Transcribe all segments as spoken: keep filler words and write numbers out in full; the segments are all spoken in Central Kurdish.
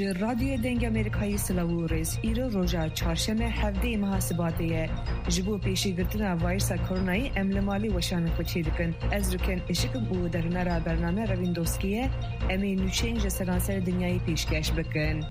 جه رادیو دنگ امریکایی سلاوورز ایرو روژا چهارشنبه هفته محاسباتیه جبو پیشی گرتنا وایرس کرونایی املمالی وشان خوچی دکن از رکن اشکم او در نرا برنامه روین دوستکیه امی نوچنج سرانسر دنیای پیشکش بکن.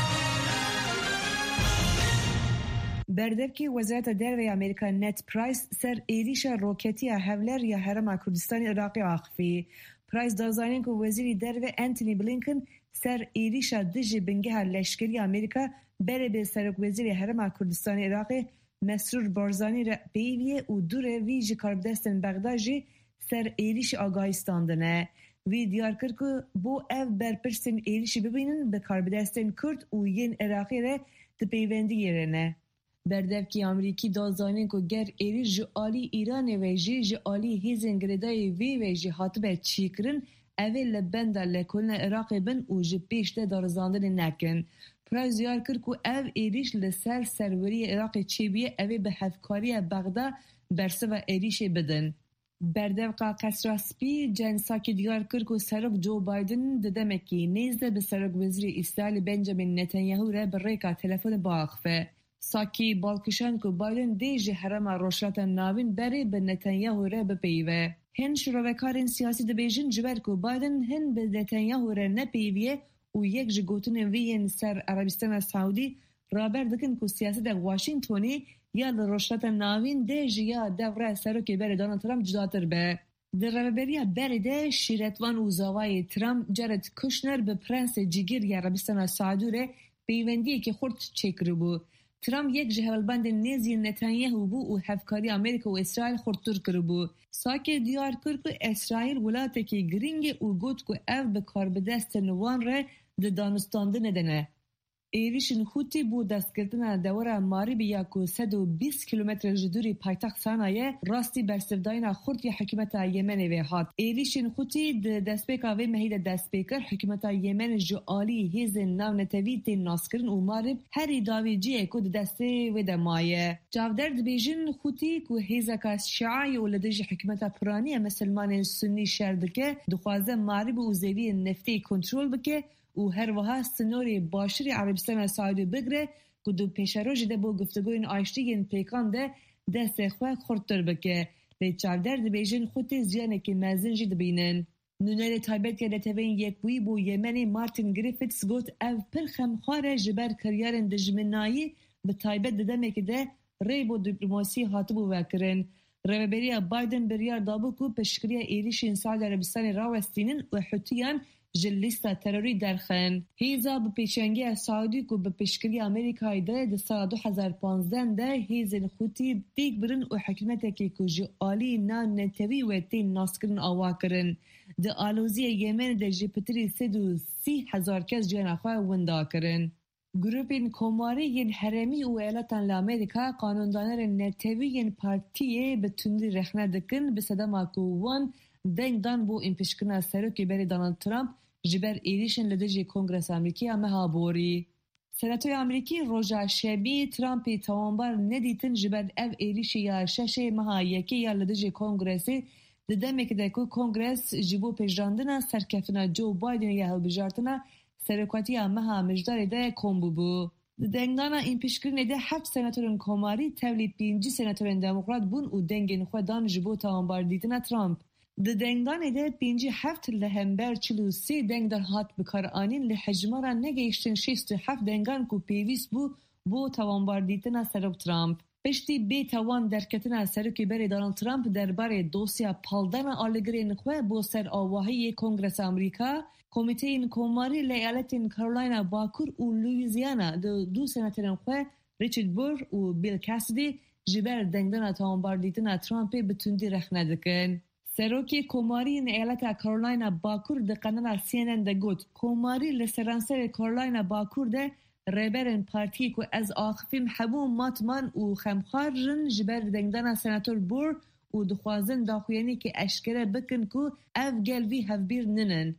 بردبکی وزارت درو امریکا نت پرایس سر ایریش روکتی هولر یا هرم کردستان عراقی آخفی. پرایس دازانین که وزیری درو انتونی بلینکن سر ایریش دژ بنگه لشکری امریکا بره به سرک وزیری هرم کردستان عراقی مسرور بارزانی را پیویه و دور ویژ کاربدستن بغداجی سر ایریش آگاهستاندنه. وی دیار کرد که بو اف برپرسن ایریش ببینن به کاربدستن کرد و ین عراقی را تپیوندی یرنه. بردبکی امریکی دازانین که گر ایریش جعالی ایران و جی جعالی هیزن گردای وی و جی حاطبه چی کرن اول لبنده لکلن عراقی بن و جی پیشته دارزاندن نکن. پرایز دیار کرد که او ایریش لسر سروری عراقی چی بیه اوی به هفکاری بغدا برسه و ایریش بدن. بردبقا قصراسپی جنساکی دیار کرد که سرک جو بایدن ددمکی نیزده به سرک وزیر اسرائیل بنجامین نتانیاهو را بریکا تلفن باخفه. ساکی بالکشان که بایدن دیجی حرم روشلات ناوین بری به نتانیاهو را بپیوه. هن شروعکارین سیاسی دبیجن جبر که بایدن هن به نتانیاهو را نپیویه و یک جگوتن وین سر عربستان سعودی رابر دکن که سیاست واشنگتونی یا روشلات ناوین دیجی یا دوره سرکی بری دونالد ترامپ جداتر به. در رابریا بری ده شیرتوان و زاوای ترامپ جرد کشنر به پرنس جیگر یا عربستان سعودی را پیوندی که خورد چکر بود. ترامپ یک جهولبند نیزی نتانیاهو بو و هفکاری امریکا و اسرائیل خورتر کربو. ساکه دیار کرد که اسرائیل ولاته که گرینگ و گوت که او به کار بدست نوان ره ده دانستانده ندنه. ایریشن خوتی بو دست کردن دوره ماری بیا که صد و بیست کیلومتر جدوری پایتخت سانایه راستی برسفداین خورد یا حکومت یمن وی هات. ایریشن خوتی ده دست پیکا وی مهید دست پیکر حکومت یمن جعالی هیز ناو نتوی تین ناسکرن و مارب هری داوی جیه که دست وی دمایه. جاودر دبیجن خوتی که هیزکا شعای و لدج حکومت پرانی مسلمان سنی شردکه دخوازه مارب و زیوی نفتی کنترول بکه و هر وها سنوری باشری عربستان سعودی بگره که دو پیشروش ده با گفتگوین آشتیگین پیکان ده دست خواه خورتر بکه. لی چاودر ده بیجن خودی زیانه که مزن جی ده بینن. نونر تایبت که ده تبین یک بوی بو یمنی مارتین گریفتس گوت او پر خمخواره جبر کریارن ده جمنایی به تایبت ده دمه که ده ری بو دیپلوماسی حاطبو وکرن. رهبری بایدن بریار دابو که پشکری ایریش سعودی عربستان راوستینن و حوتیان جلیستا تروری درخن. هیزا به پیشنگی سعودی که به پیشکری امریکای ده ده سال دو هزار و پانزده ده هیزن خوتی دیگ برن و حکمت که که آلی نان نتوی و تین ناسکرن آوا کرن. ده آلوزی یمن ده جپتری سد و سی هزار کس جان خواه وندا کرن. گروپین کماری ین حرمی و ایالتان لامریکا قانوندانر نتوی ین پارتیه به تندی رخنه دکن به صدام اکوان دنگ دان بو این پیشکرنا سروکی بری دونالد ترامپ جبر ایریشن لدجی کنگرس امریکی همه ها بوری. سناتوی امریکی روژا شبی ترامپی توانبار ندیتن جبر او ایریشی یا شش مها یکی یا لدجی کنگرسی ددمه که دکو کنگرس جبو پیجراندنا سرکفنا جو بایدن یا هل بجارتنا سرکواتی همه ها مجدار ده کمبو بو. دنگانا این پیشکرنه ده هفت سناتورن کماری تولی پینجی سناتورن دموکرات بون و دنگین خودان جبو توانبار دیتنا ترامپ. ده دنگدان ده پینجی هفت لهمبر چلو سی دنگدان هات بکار آنین لحجمارا نگیشتن شیست هفت دنگان کو پیویس بو بو توانبار دیتنا سرک ترامپ. پشتی بی توان درکتنا سرکی بری دونالد ترامپ درباره دوسیا پالدن آلگرین خواه بو سر آواهی کنگرس امریکا کمیته این کماری لیالتین کارولاینا باکور و لویزیانا دو, دو سناترین خواه ریچارد بور و بیل کاسدی جبر دنگدان توانبار دیتنا ترامپی بتوندی رخنه دکن. سروکی کماری این ایالت کارولاینا باکور ده قنال سی ان ان ده گوت کماری لسرانسر کارولاینا باکور ده ریبرن پارتی که از آخفیم حبو ماتمان و خمخارجن جبر دنگدان سناتور بور و دخوازن داخویانی که اشکره بکن که او گلوی هفبیر ننن.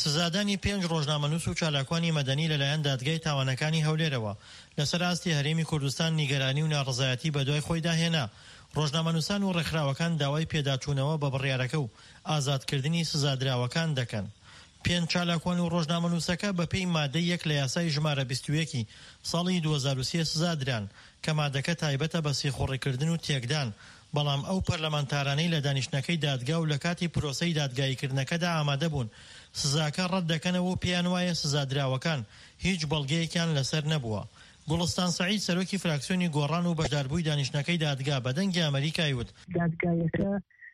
سزادانی پێنج ڕۆژنامەنووس و چالاکوانی مەدەنی لەلایەن دادگای تاوانەکانی هەولێرەوە لەسەر ئاستی هەرێمی کوردستان نیگەرانی و ناڕزایەتی بەدوای خۆی داهێنا. ڕۆژنامەنووسان و ڕێکخراوەکان داوای پێداچوونەوە بە بڕیارەکە و ئازادکردنی سزادراوەکان دەکەن. پێنج چالاکوان و ڕۆژنامەنووسەکە بەپێی مادەی یەک لە یاسای ژمارە بیست و یەکی ساڵی دوو هەزار و سێ سزادران کە مادەکە تایبەتە بە سێخۆڕیکردن و تێکدان، بەڵام ئەو پەرلەمانتارانەی لە دانیشتنەکەی دادگا و لە کاتی پرۆسەی دادگاییکردنەکەدا ئامادە بوون سزاکە ڕەت دەکەنەوە و پێیان وایە سزادراوەکان هیچ بەڵگەیەکیان لەسەر نەبووە. گوڵستان سەعید سەرۆکی فراکسیۆنی گۆڕان و بەشداربووی دانیشتنەکەی دادگا بە دەنگی ئەمریکای وت دادگایەکە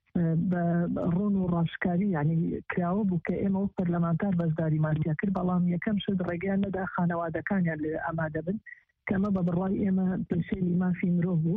بە ڕۆن و ڕاشکاری یعنی کراوە بوو کە ئێمە و پەرلەمانتار بەشداریمانیا کرد، بەڵام یەکەم شت ڕێگەیان نەدا خانەوادەکانیان لێ ئامادە بن کەمە بە بڕای ئێمە پێشێلی مافی مرۆڤ بوو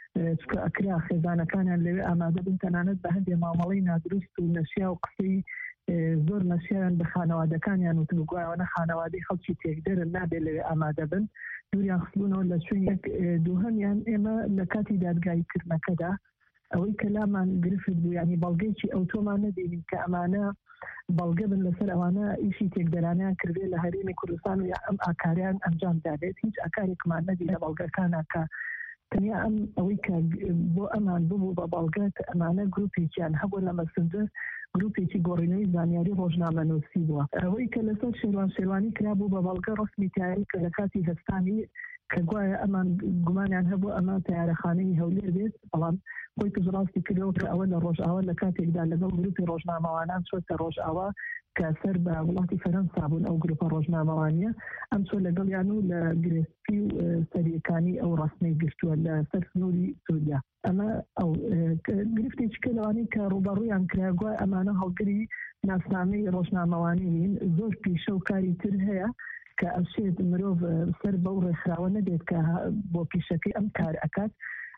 چکە ئەکرا خێزانەکانیان لەوێ ئامادە بن تەنانەت بە هەندێک مامەڵەی نادروست و نەشیا و قسەی زۆر نەشیان بە خانەوادەکانیان وتن گوایەوە خانەوادەی خەڵکی تێکدەرن نابێت لەوێ ئامادە بن دووریان خستبوونەوە لە شوێنێک دووهەمیان ئێمە لە کاتی دادگاییکردنەکەدا ئەوەی کەلامان گرفت بوو ینی بەڵگەیکی ئەوتۆمان نەدێنین کە ئەمانە بەڵگە بن لەسەر ئەوانە ئیشی تێکدەرانیان کردێ لە هەرێمی کوردستان و یا ئەم ئاکاریان ئەنجام دادێت هیچ ئاکارێکمان نەدی لە بەڵگەکانە کە تەنیا ئەم ئەوەی کە بۆ ئەمان ببوو بە بەڵگەت ئەمانە گروپێکیان هەبوو لە مەسنجە گروپێکی گۆڕینەوەی زانیاری ڕۆژنامەنووسی بووە ئەوەی کە لەسەر شێوان شێوانی کرابوو بە بەڵگە ڕستمی تیاری کە لە کاتی هەستانی کە گوایە ئەمان گومانیان هەبوو ئەمان تیارەخانەی هەولێر بێت بەڵام خۆی پزڕاستی کردەوە کە ئەوە لە ڕۆژئاوا لە کاتێکدا لەگەڵ گروپی ڕۆژنامەوانان چۆتە ڕۆژئاوا کە سەر بە وڵاتی فەرەنسا بوون ئەو گروپە ڕۆژنامەوانیە ئەم چۆ لەگەڵیان و لە گرسپی و سەریەکانی ئەو ڕستمەی گرتووە لە سەر سنووری سووریا ئەمە ئەو گرفتێکی کە لەوانەی کە ڕوبەڕوویان کرا گوای ئەمانە هەڵگری ناسنامەی ڕۆژنامەوانین زۆر پیشە و کاری تر هەیە کە ئەشێت مرۆڤ سەر بەو ڕێکخراوە نەبێت کە بۆ پیشەکەی ئەم کار ئەکات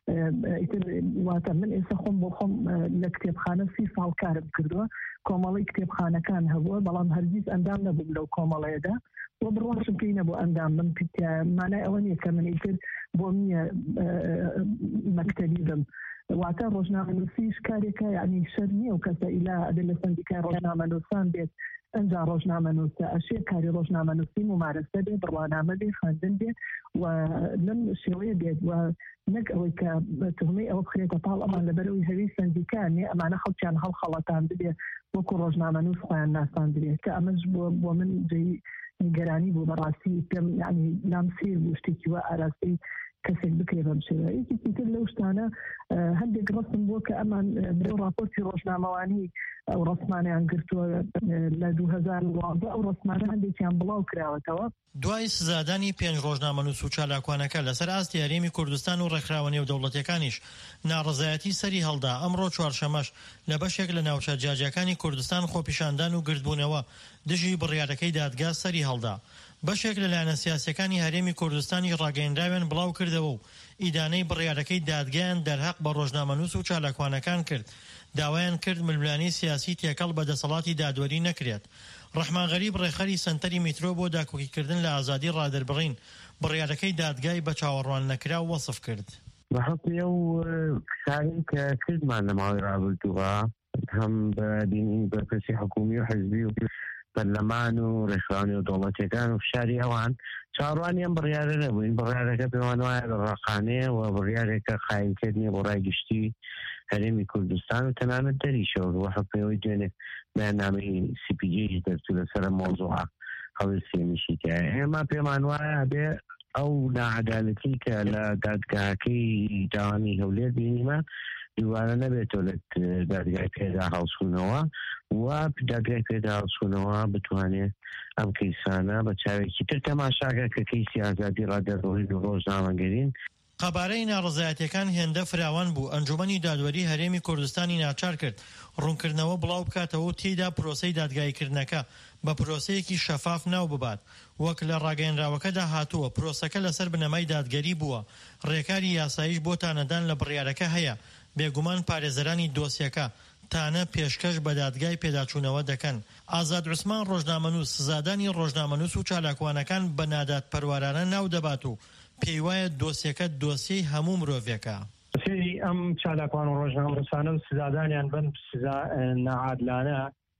ئیتر واتە من ئێستا خۆم بۆ خۆم لە کتێبخانە سی ساڵ کارم کردووە کۆمەڵی کتێبخانەکان هەبووە بەڵام هەرگیز ئەندام نەبووم لەو کۆمەڵەیەدا بۆ بڕواشم پێی نەبوو ئەندام من مانای ئەوە نییە کە من ئیتر بۆ نییە مەکتەبی بم واتە ڕۆژنامەنووسیش کارێکە یعنی شەر نییە و کەسە ئیلا ئەبێت لە سندیکای ڕۆژنامەنووسان بێت ئەنجا ڕۆژنامەنووسە ئەشێ کاری ڕۆژنامەنووسی ممارەسە بێ بڕوانامە بێ خوێندن بێ و لەم شێوەیە بێت و نەک ئەوەی کە تهمەی ئەوە بخرێتە پاڵ ئەمان لەبەرەوەی هەوی سندیکانێ ئەمانە خەڵکیان هەڵخەڵەتان ببێ وەکو ڕۆژنامەنووس خۆیان ناسان بێت کە ئەمەش بۆ من جێی نیگەرانی بوو بەڕاستی پێم یعنی لام سیر بوو شتێکی وە ئاراستی کەسێک بکرێ بەم شێوە یەکێکی تر لەو شتانە هەندێک ڕستم بووە کە ئەمان بۆ راپۆرتی ڕۆژنامەوانی ئەو ڕستمانیان گرتووە لە دوو هەزار و دوازدە ئەو ڕستمانە هەندێکیان بڵاو کراوەتەوە دوای سزادانی پێنج ڕۆژنامەنووس و چالاکوانەکە لەسەر ئاستی هەرێمی کوردستان و ڕێکخراوە نێودەوڵەتیەکانیش ناڕزایەتی سەری هەڵدا ئەمڕۆ چوارشەمەش لە بەشێک لە ناوچە جیاجیەکانی کوردستان خۆپیشاندان و گردبوونەوە دژی بڕیارەکەی دادگا سەری هەڵدا بەشێک لەلایەنە سیاسیەکانی هەرێمی کوردستانی ڕاگەیەنراویان بڵاو کردەوە و ئیدانەی بڕیارەکەی دادگایان دەرهەق بە ڕۆژنامەنووس و چالاکوانەکان کرد داوایان کرد ململانی سیاسی تێکەڵ بە دەسەڵاتی دادوەری نەکرێت. ڕەحمان غەریب ڕێخەری سەنتەری میترۆ بۆ داکۆکیکردن لە ئازادی ڕادەربڕین بڕیارەکەی دادگای بە چاوەڕوان نەکرا و وەسف کرد. بەحکمی ئەو کاری کە کردمان لە ماوەی ڕابردووە هەم بە بینی بەرپرسی حکومی و حزبی و پەرلەمان و ڕێکخراوە نێودەوڵەتیەکان و فشاری ئەوان چاڕوانیان بڕیارە نەبووین بڕیارەکە پێوان وایە ڕاقانەیە و بڕیارێکە خاینکردنی بۆ ڕای گشتی هەرێمی کوردستان و تەنانەت دەریشەوە و حەپەوەی دوێنێ بەیاننامەی سی پی جی دەرچوو لەسەر مۆزوعە هەوڵ سێمیشی تایە ئێمە پێمان وایە بێ ئەو ناعەدالەتی کە لە دادگاکەی جوانی هەولێر بینیمە دووارە نەبێتەوە لە دادگای پێدا هەڵسوونەوە و دادگای پێدا هەڵسوونەوە بتوانێت ئەم کەیسانە بە چاوێکی تر تەماشاکە کە کەیسی ئازادی ڕادەربڕین و ڕۆژنامەگەرین قەبارەی ناڕزایەتیەکان هێندە فراوان بوو ئەنجومەنی دادوەری هەرێمی کوردستانی ناچار کرد ڕوونکردنەوە بڵاو بکاتەوە و تێیدا پرۆسەی دادگاییکردنەکە بە پرۆسەیەکی شەفاف ناو ببات وەک لە ڕاگەیەنراوەکەدا هاتووە پرۆسەکە لەسەر بنەمای دادگەری بووە ڕێکاری یاساییش بۆ تانەدان لە بڕیارەکە هەیە بێگومان پارێزەرانی دۆسیەکە تانە پێشکەش بە دادگای پێداچوونەوە دەکەن. ئازاد عوسمان ڕۆژنامەنووس سزادانی ڕۆژنامەنووس و چالاکوانەکان بە نادات پەروارانە ناو دەبات و پێی وایە دۆسیەکە دۆسیەی هەموو مرۆڤێکە. سری ئەم چالاکوان و ڕۆژنامەنووسانە و سزادانیان بن سزا نەعادلانە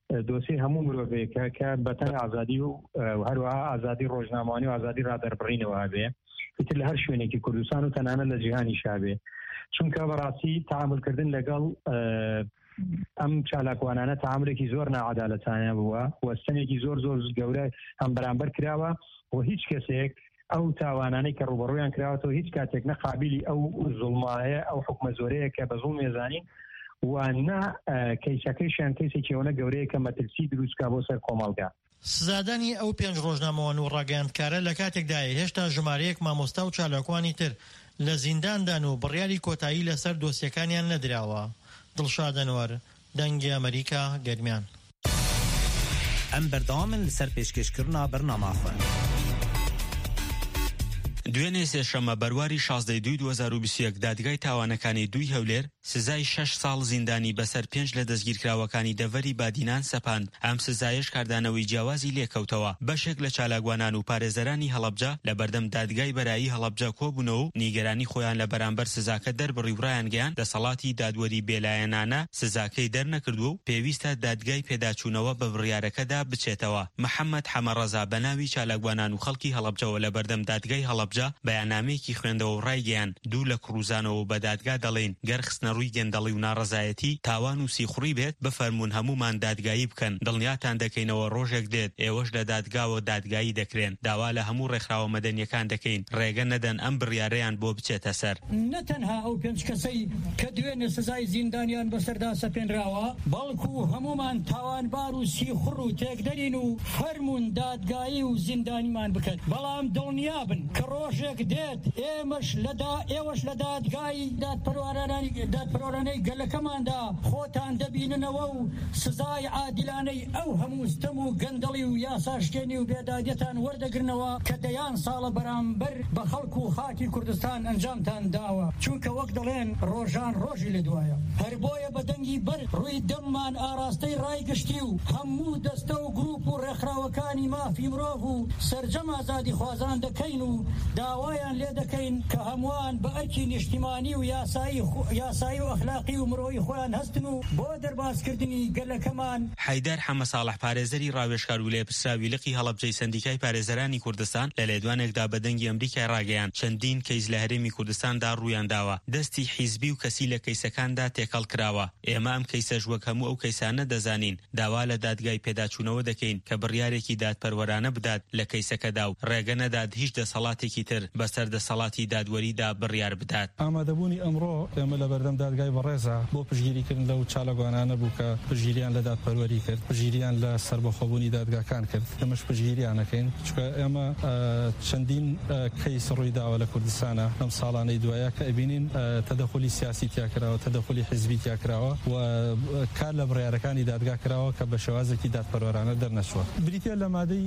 دۆسی هەموو مرۆڤێکە کە بەتەنگ ئازادی و هەروەها ئازادی ڕۆژنامەوانی و ئازادی ڕادەربڕینەوە بێ ئیتر لە هەر شوێنێکی کوردستان و تەنانەت لە جیهانی شابێ چونکە بەڕاستی تەعاملکردن لەگەڵ ئەم چالاکوانانە تەعاملێکی زۆر ناعەدالەتانە بووە وەستنێکی زۆر زۆر گەورە هەم بەرامبەر کراوە و هیچ کەسێک ئەو تاوانانەی کە ڕوبەڕوویان کراوەتەوە هیچ کاتێک نەقابلی ئەو زوڵمایە ئەو حکومە زۆرەیە کە بە زوڵم ێزانین وانە کەیسەکەیشیان کەیسێکی ئەوەنە گەورەیە کە مەترسی دروستکا بۆ سەر کۆمەڵگا. سزادانی ئەو پێنج ڕۆژنامەوان و ڕاگەیاندکارە لە کاتێکدایە هێشتا ژمارەیەک مامۆستا و چالاکوانی تر لە زینداندان و بڕیاری کۆتایی لەسەر دۆسیەکانیان نەدراوە. دڵشاد ئەنوەر، دەنگی ئەمریکا، گەرمیان. ئەم بەردەوامن لەسەر پێشکەشکردنا بەرنامەخۆن. دوێنێ سێشەمە بەرواری شازدەی دوی دوو هەزار و بیست و یەک دادگای تاوانەکانی دوی هەولێر سزای شەش ساڵ زیندانی بەسەر پێنج لە دەستگیرکراوەکانی دەڤەری بادینان سەپاند. ئەم سزایش کاردانەوەی جیاوازی لێکەوتەوە. بەشێک لە چالاکوانان و پارێزەرانی هەڵەبجە لە بەردەم دادگای بەرایی هەڵەبجە کۆبوونەوە و نیگەرانی خۆیان لە بەرامبەر سزاکە دەربڕی و ڕایانگەیان دەسەڵاتی دادوەری بێلایەنانە سزاکەی دەرنەکردووە و پێویستە دادگای پێداچوونەوە بە بڕیارەکەدا بچێتەوە. محەممەد حەمەڕەزا بەناوی چالاکوانان و خەڵکی هەڵەبجەوە لە بەردەم دادگای هەڵەبجە بەیانامەیەکی خوێندەوە و ڕایگەیان دوو لە کڕوزانەوە بە دادگا دەڵێن گەر خستنە ڕووی گەندەڵی و ناڕەزایەتی تاوان و سیخوڕی بێت بفەرمونون هەمومان دادگایی بکەن دڵنیاتان دەکەینەوە ڕۆژێک دێت ئێوەش لە دادگاوە دادگایی دەکرێن داوا لە هەموو ڕێکخراوە مەدەنیەکان دەکەین ڕێگە نەدەن ئەم بڕیارەیان بۆ بچێتە سەر. نەتەنها ئەو پێنج کەسەی کە دوێنێ سزای زیندانیان بەسەردا سەپێنراوە بەڵکو هەمومان تاوانبار و سیخوڕ و تێکدەرین و فەرمونون دادگایی و زیندانیمان بکەن بەڵام دڵنیابن کە ڕۆژێک دێت ئێمەش لەدا ئێوەش لە دادگای دادپەروەرانی دادپەروەرانەی گەلەکەماندا خۆتان دەبیننەوە و سزای عادلانەی ئەو هەموو ستەم و گەندەڵی و یاساشکێنی و بێدادیەتان وەردەگرنەوە کە دەیان ساڵە بەرامبەر بە خەڵکو و خاکی کوردستان ئەنجامتان داوە چونکە وەک دەڵێن ڕۆژان ڕۆژی لە دوایە هەر بۆیە بە دەنگی بەر ڕووی دەممان ئاراستەی ڕایگەشتی و هەموو دەستە و گروپ و ڕێکخراوەکانی مافی مرۆڤ و سەرجەم ئازادی خوازان دەکەین و داوایان لێ دەکەین کە هەمووان بە ئەرکی نیشتیمانی و یاسایی یاسایی و ئەخلاقی و مرۆیی خۆیان هەستن و بۆ دەرباسکردنی گەلەکەمان. حەیدەر حەمە ساڵح پارێزەری ڕاوێژکار و لێپرسراوی لقی هەڵەبجەی سەندیکای پارێزەرانی کوردستان لە لێدوانێکدا بە دەنگی ئەمریکای ڕاگەیان چەندین کەیس لە هەرێمی کوردستاندا ڕوویان داوە دەستی حیزبی و کەسی لە کەیسەکاندا تێکەڵ کراوە. ئێمە ئەم کەیسەش وەک هەموو ئەو کەیسانە دەزانین داوا لە دادگای پێداچوونەوە دەکەین کە بڕیارێکی دادپەروەرانە بدات لە کەیسەکەدا و ڕێگە نەدات هیچ دەسەڵاتێکی تر بەسەر دەسەڵاتی دادوەریدا بڕیار بدات. ئامادەبوونی ئەمڕۆ ئێمە لە بەردەم دادگای بەڕێزە بۆ پشگیریکردن لەو چالاکوانانە بوو کە پشگیریان لە دادپەروەری کرد پشگیریان لە سەربەخۆبوونی دادگاکان کرد ئەمەش پشگیریانەکەین چونکە ئێمە چەندین کەیس ڕووی داوە لە کوردستانە ئەم ساڵانەی دوایە کە ئەبینین تەدەخلی سیاسی تیاکراوە تەدەخلی حیزبی تیاکراوە و کار لە بڕیارەکانی دادگا کراوە کە بە شێوازێکی دادپەروەرانە دەرنەچوە. بریتە لە مادەی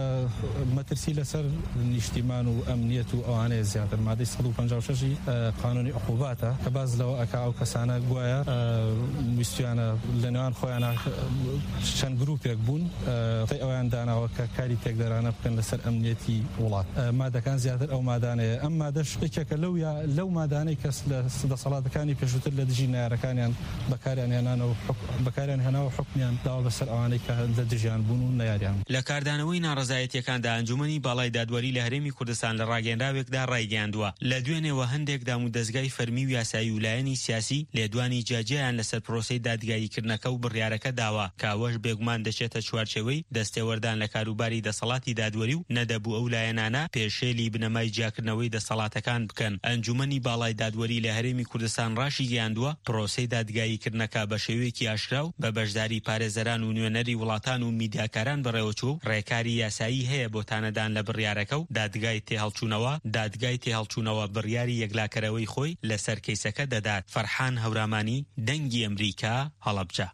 مەترسی لەسەر نیشتیمان و ئەمنیەت و ئەوانەیە زیاتر مادەی سەد و پەنجا و شەش قانونی عقوباتە کە باز لەوە ئەکا ئەو کەسانە گوایە ویستیانە لە نێوان خۆیانە چەند گروپێک بوون ئەویان داناوە کە کاری تێکدەرانە بکەن لەسەر ئەمنیەتی وڵات. مادەکان زیاتر ئەو مادانەیە ئەم مادەش یەکێکە لەو لەو مادانەی کەس لە دەسەڵاتەکانی پێشووتر لە دژی نارەکانیان بەکاریان هێنانەوە بەکاریان هێناوە حکمیان داوە بەسەر ئەوانەی کە لە دژیان بوون و نەیاریان. لە کاردانەوەی ناڕەزایەتیەکاندا ئەنجومەنی باڵای دادوەری لە هەرێمی کوردستان لە ڕاگەیەنراوێکدا ڕایگەیاندووە لە دوێنێەوە هەندێک دام و دەستگای فەرمی و یاسایی و لایەنی سیاسی لێدوانی جاجیان لەسەر پرۆسەی دادگاییکردنەکە و بڕیارەکە داوە کاوەش بێگومان دەچێتە چوارچێوەی دەستێوەردان لە کاروباری دەسەڵاتی دادوەری و نەدەبوو ئەو لایەنانە پێشێلی بنەمای جیاکردنەوەی دەسەڵاتەکان بکەن. ئەنجومەنی باڵای دادوەری لە هەرێمی کوردستان ڕاشی گەیاندووە پرۆسەی دادگاییکردنەکە بە شێوەیەکی ئاشکرا و بە بەشداری پارێزەران و نوێنەری وڵاتان و میدیاکاران بەڕێوەچوو ڕێکاری یاسایی هەیە بۆ تانەدان لە بڕیارەکە و دادگای تێهەڵچوونەوە دادگای تێهەڵچوونەوە بڕیاری یەکلاکەرەوەی خۆی لەسەر کەیسەکە دەدات. فەرحان هەورامانی، دەنگی ئەمریکا، هەڵەبجە.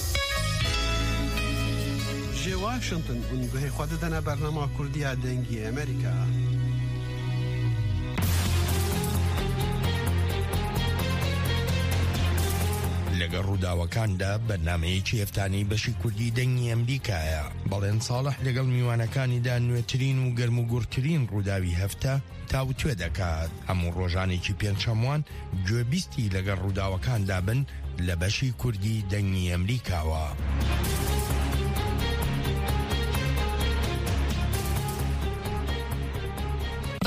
جێ واشنگتن گونگوهی خۆ دەدەنە بەرنامە کوردیە دەنگی ئەمریکا. لەگەڵ ڕووداوەکاندا بەرنامەیەکی هەفتانەی بەشی کوردی دەنگی ئەمریکایە. بەڵێن ساڵح لەگەڵ میوانەکانیدا نوێترین و گەرم و گورترین ڕووداوی هەفتە تاوتوێ دەکات. هەموو ڕۆژانێکی پێنجشەموان گوێبیستی لەگەڵ ڕووداوەکاندا بن لە بەشی کوردی دەنگی ئەمریکاوە.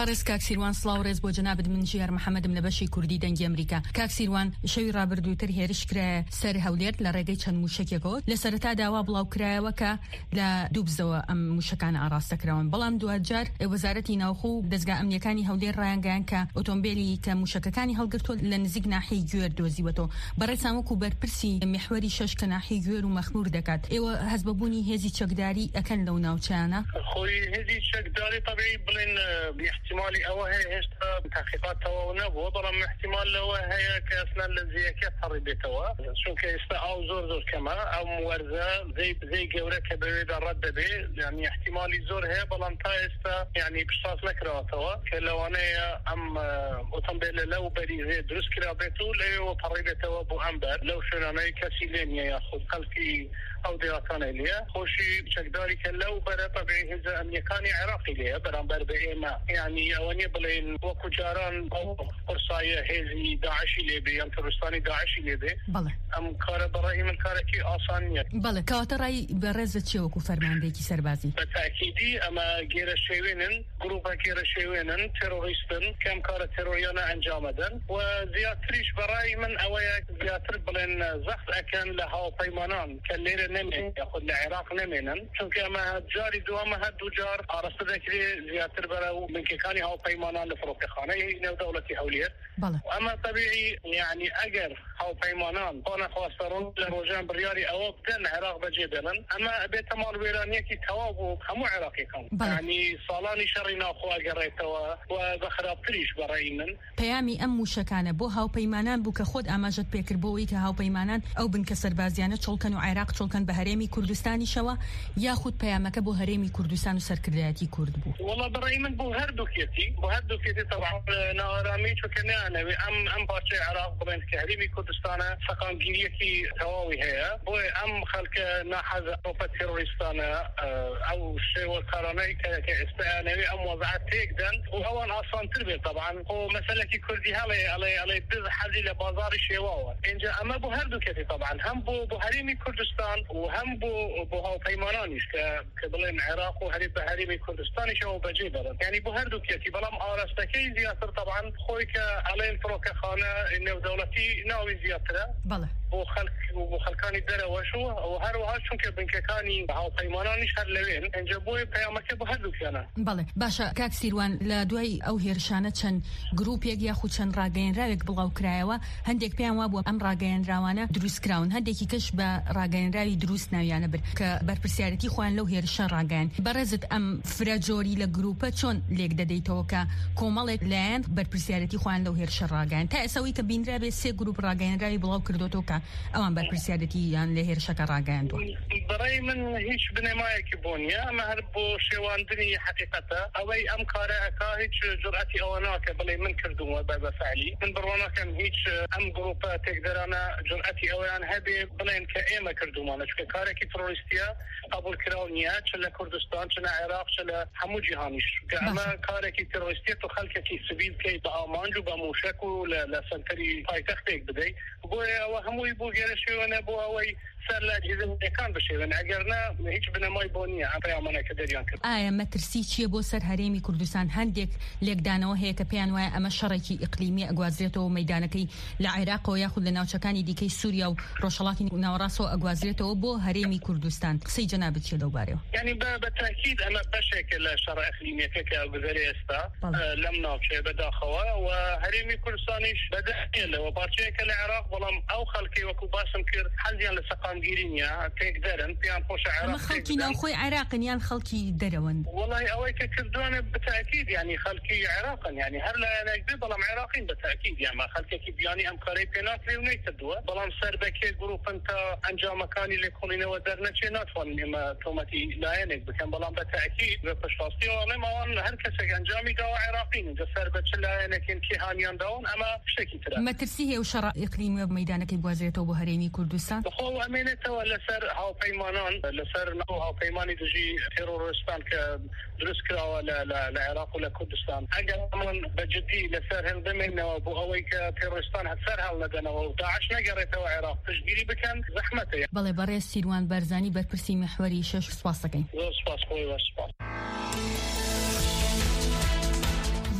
بارز کاکسیروان سلااوڕێز بۆ جەنابەت من ژیار محەممەدم لە بەشی کوردی دەنگی ئەمریکا. کاکسیروان شەوی ڕابردووتر هێرش کرا سەر هەولێر لە ڕێگەی چەند موشکێکەوە لە سەرەتا داوا بڵاو کرایەوە کە لە دوو بزەوە ئەم موشکانە ئاراستەکراون، بەڵام دوجار وەزارەتی ناوخۆ و دەستگا ئەمنیەکانی هەولێر ڕایانگەیان کە ئۆتۆمبیلی کە موشکەکانی هەڵگرتووە لە نزیک ناحیەی گوێر دۆزیوەتەوە. بەڕێزان وەکو بەرپرسی میحوەری شەش کە ناحیەی گوێر و مەخنوور دەکات، ئێوە هەست بەبوونی هێزی چەکداری ئەکەن لەو ناوچانە؟ خۆی هێزی چەکداری طبیعی بڵێن باحتمالی ئەوە هەیە هێشتا تحقیقاتەوە نەبووە، بەڵام احتمال لەوە هەیە کە ئەسنان لە زیەکەت هەڕی بێتەوە، چونکە ئێستا ئاو زۆر زۆر کەمە، ئەم وەرزە زەی بزەی گەورە کە بەوێدا ڕەت دەبێ، یعنی احتمالی زۆر هەیە، بەڵام تا ئێستا یعنی پشتاس نەکراوەتەوە کە لەوانەیە ئەم ئۆتۆمبیلە لەو بەریزێ دروست کرا بێت و لەوێەوە پەڕی بێتەوە بۆ ئەمبەر لەو شوێنانەی کەسی لێ نییە یاخود خەڵکی ئەو دێواتانە لێە. خۆشی چەکداری کە لەو بەرە طبیعی هێزە ئەمنیەکانی عێراقی لێە بەرامبەر بە ئێمە، یعنی ئەوە نیە بڵێن وەکو جاران قورسایە هێزی داعشی لێبێ یان تروریستانی داعشی لێبێ. ئەم کارە بەڕای من کارێکی ئاسان نییە. بەڵێ کەواتە ڕای بەڕێزە چیە وەکو فەرماندەیەکی سەربازی؟ بە تاکیدی ئەمە گێرە شێوێنن، گروپە گێرە شێوێنن، تێرۆریستن کەم کارە تێرۆریانە ئەنجامەدەن و زیاتریش بەڕای من ئەوەیە زیاتر بڵێن زەخت ئەکەن لە هاوپەیمانان کە لێرە نەمێن یاخود لە عێراق نەمێنن، چونکە ئەمە جاری دووەمە هەردوو جار ئاڕاستە دەکرێت زیاتر بەرەو بنکەکانی هاوپەیمانان لە فڕۆکەخانەی نێودەوڵەتی هەولێر. ئەمە طبیعی یعنی ئەگەر هاوپەیمانان بۆ نەخواستەڕۆن لە ڕۆژان بڕیاری ئەوە بدەن عێراق بەجێ دەبن، ئەمە بێتە ماڵوێرانیەکی تەواو بۆ هەموو عێراقیەکان، یعنی ساڵانی شەڕی ناوخۆ ئەگەڕێتەوە و بە خراپتریش بەڕای من. پەیامی ئەم موشکانە بۆ هاوپەیمانان بوو کە خۆت ئاماژەت پێکرد بۆەوەی کە هاوپەیمانان ئەو بنکە سەربازیانە چۆڵکەن و عێراق چۆڵکەن بە هەرێمی کوردستانیشەوە، یاخود پەیامەکە بۆ هەرێمی کوردستان و سەرکردایەتی کورد بوو؟ وڵا بەڕای من بۆ هەردووکێتی بۆ هەردووکێتی تەواو ناوەرامی چونکە نەیانەوێ ئەم ئەم پارچەی عێراق بڵێن کە هەرێمی کوردستانە سەقامگیریەکی تەواوی هەیە، بۆیە ئەم خەڵکە ناحەزە ئۆپە تێرۆریستانە ئەو شێوە کارانەی کە ئێستایانەوێ ئەم وەزعەت تێکدەن و ئەوان ئاسانتر بێت. طبعاً خۆ مەسەلەکی کوردی هەڵێ ئەڵێ ئەڵێ بز حەزی لە بازاری شێواوە، اینجا ئەمە بۆ هەردووکێتی طبعاً هەم بۆ بۆ هەرێمی کوردستان و هەم بۆ بۆ هاوپەیمانانیش کە کە بڵێن عێراق و هەرێ بە هەرێمی کوردستانیشەوە بەجێ دەبن، یعنی بۆ هەردووکێتی. بەڵام ئاراستەکەی زیاتر طبعاً خۆی کە ئەڵێن فڕۆکەخانە نێودەوڵەتی ناوی زیاترە بۆ خەڵک بۆ خەڵکانی دەرەوەش و هەروەها چونکە بنکەکانی هاوپەیمانانیش هەر لەوێن، اینجا بۆیە پەیامەکە بۆ هەردووکیانە. بەڵێ باشە کاک سیروان، لە دوای ئەو هێرشانە چەند گروپێک یاخود چەند ڕاگەیەنراوێک بڵاو کرایەوە، هەندێک پێیان وا بووە ئەم ڕاگەیەنراوانە دروست کراون، هەندێکی کەش بە ڕاگەیەنراوی دروست ناویانە بر کە بەرپرسیارەتی خۆیان لەو هێرشە ڕاگەیان. بەڕێزت ئەم فرەجۆری لە گروپە چۆن لێک دەدەیتەوە کە کۆمەڵێک لایەن بەرپرسیارەتی خۆیان لەو هێرشە ڕاگەیان تا ئێساوی کە بینرا بێ سێ گروپ ڕاگەیەنراوی بڵاو کردوتەوە کە ئەوان بەرپرسیارەتی یان لە هێرشەکە ڕاگەیاندووە؟ بەڕای من هیچ بنەمایەکی بۆ نییە، ئەمە هەر بۆ شێواندنی حقیقەتە. ئەوەی ئەم کارە ئەکا هیچ جورئەتی ئەوە ناکە بڵێ من کردووە بەفعلی. من بڕوانەکەم هیچ ئەم گروپە تێکدەرانە جورئەتی ئەویان هەبێ بڵێن کە ئێمە کردومانە، چونکە کارێکی تۆریستیە قبول کراو نییە، چ لە کوردستان چ لە عێراق چ لە هەموو جیهانیش، کە ئەمە کارێکی تۆریستیە و خەڵکێکی سیڤیل بکەیت بە ئامانج و بە موشک و لە سەنتەری پایتەختێک بدەیت، بۆیە ئەوە هەمووی بۆ گێرە شێوەنە بۆ ئەوەی سەر لە جێزەکان بشێون، ئەگەرنا هیچ بنەمای بۆ نییە ئەم پەیامانەکە دەریان کرد. ئایا مەترسی چییە بۆ سەر هەرێمی کوردستان؟ هەندێک لێکدانەوە هەیە کە پێیان وایە ئەمە شەڕێکی ئیقلیمی ئەگوازرێتەوە مەیدانەکەی لە عێراقەوە یاخود لە ناوچەکانی دیکەی سووریا و ڕۆژهەڵاتی ناوەڕاستەوە ئەگوازرێتەوە بۆ هەرێمی کوردستان. قسەی جەنابەت چیە لەو بارەوە؟ یعنی بە تاکید ئەمە بەشێکە لە شەڕ ئیقلیمیەکە کە گوزەری ئێستا لەم ناوچەیە بەداخەوە و هەرێمی کوردستانیش بەدەستێ لەوە پارچەیەکە لە عێراق، بەڵام ئەو خەڵکی وەکو باسم کرد حەزیان لە سەقامگیری نییە، تێکدەرن پێیان خۆشە عێراق. ئەمە خەڵکی ناوخۆی عێراقن یان خەڵکی دەرەوەن؟ وڵای ئەوەی کە کردوانە بەتاکید یعنی خەڵکی عێراقن، یعنی هەر لایەنێک بێ بەڵام عێراقین بەتاکید، یانمە خەڵکێکی بیانی ئەم کارەی پێ ناکرێ و نەیکردووە، بەڵام سەر بەکێ گروپن تا ئەنجامەکانی لێکۆڵینەوە دەرنەچێ ناتوانین ئێمە تۆمەتی لایەنێک بکەن، بەڵام بەتاکید بە پشتڕاستیەوە ئەڵێم ئەوان هەر کەسێک ئەنجامی داوە عێراقین، اینجا سەر بە چ لایەنێکین کێهانیان داون ئەمە شتێکی ترە. مەترسی هەیە و شەڕ ئیقلیمی مەیدانەکەی بوازرێتەوە بۆ هەرێمی کوردستان؟ بەخۆ ئەمێنێتەوە لەسەر هاوپەیمانان، لەسەر ناو هاوپەیمانی دژی تێرۆریستان کە دروست کراوە لە عێراق و لە کوردستان. ئەگەر ئەمان بەجددی لەسەر هەڵدەمێنەوە بۆ ئەوەی کە تێرۆریستان هەسەر هەڵ نەدەنەوە و داعش نەگەڕێتەوە عێراق، پشتگیری بکەن زەحمەتە. بەڵێ بەڕێز سیروان بەرزانی بەرپرسی میحوەری شەش سپاس دەکەین. زۆر سپاس خۆی بەسپاس.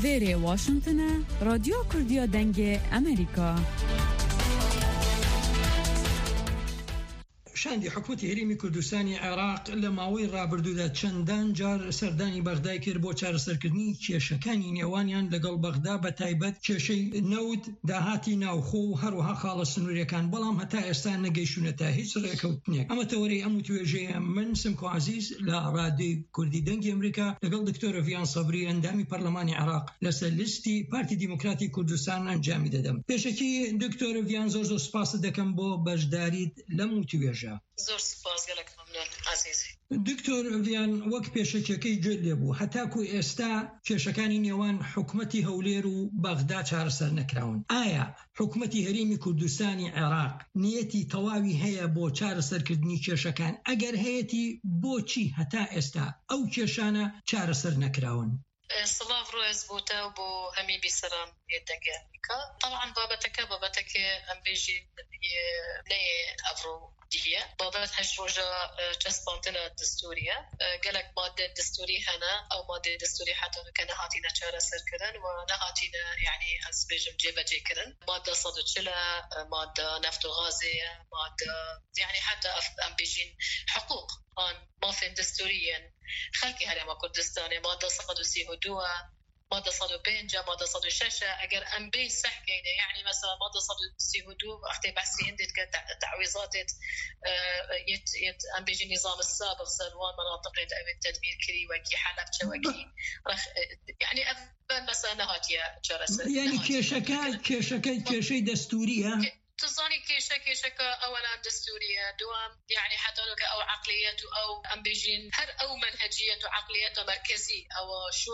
ویری واشنطن رادیو کردیا دنگ امریکا. شاندی حکومتی هەرێمی کوردستانی عێراق لە ماوەی ڕابردوودا چەندان جار سەردانی بەغدای کرد بۆ چارەسەرکردنی کێشەکانی نێوانیان لەگەڵ بەغدا بە تایبەت کێشەی نەوت داهاتی ناوخۆ و هەروەها خاڵە سنوورەکان، بەڵام هەتا ئێستا نەگەیشتونەتە هیچ ڕێکەوتنێک. ئەمە تەوەرەی ئەم توێژەیە. من سمکۆ عەزیز لە ڕادیۆی کوردی دەنگی ئەمریکا لەگەڵ دکتۆرە ڤیان سەبری ئەندامی پەرلەمانی عێراق لەسەر لیستی پارتی دیموکراتی کوردستان ئەنجامی دەدەم. پێشەکی دکتۆرە ڤیان زۆر زۆر سپاس دەکەم بۆ بەشداریت لەم توێژە. زۆر سپاس گەلێک مەمنون عەزیزی. دکتۆر ڤیان وەک پێشەکەکەی گوێ لێبوو هەتاکو ئێستا کێشەکانی نێوان حکومەتی هەولێر و بەغدا چارەسەر نەکراون. ئایا حکومەتی هەرێمی کوردستانی عێراق نیەتی تەواوی هەیە بۆ چارەسەرکردنی کێشەکان؟ ئەگەر هەیەتی بۆچی هەتا ئێستا ئەو کێشانە چارەسەر نەکراون؟ سڵاو ڕۆیز بووتە بۆ هەمی بیسەران دەنگی ئەمریکا. طبعا بابەتەکە بابەتەکە ئەم بێژی لێ ئەڤڕۆ دیە بابەت هەشت ڕۆژە چەسپاندنە دستوریە گەلک مادە دستوری هەنا ئەو مادە دستوری حتەکە نەهاتینە چارەسەرکردن و نەهاتینە یعنی ئەس بێژم جێبەجێکردن. مادە سەد و چلە مادە نەفت و غازەیە مادە یعنی حتى ئەم بێژین حقوق آن مافین دستوریەن خەڵکی هەرێما کوردستانی مادە سەد و سی و دووە مادة صد وبينج مادة صد وشاشة أجر أم بي سحقينه يعني مثلا مادة صد وسيهدو أختي بحثي عندك تعويضات يت يت أم بيجي النظام السابق سلوان مناطق أو التدمير كري وكي حلب شوكي رخ يعني أفضل مثلا نهاتيا جرس يعني كيشكا كيشكا كيشي دستورية تظني كيشة كيشة أولا دستورية دوام يعني حتى لو أو عقلية أو أم بيجين هر أو منهجية وعقلية مركزي أو شو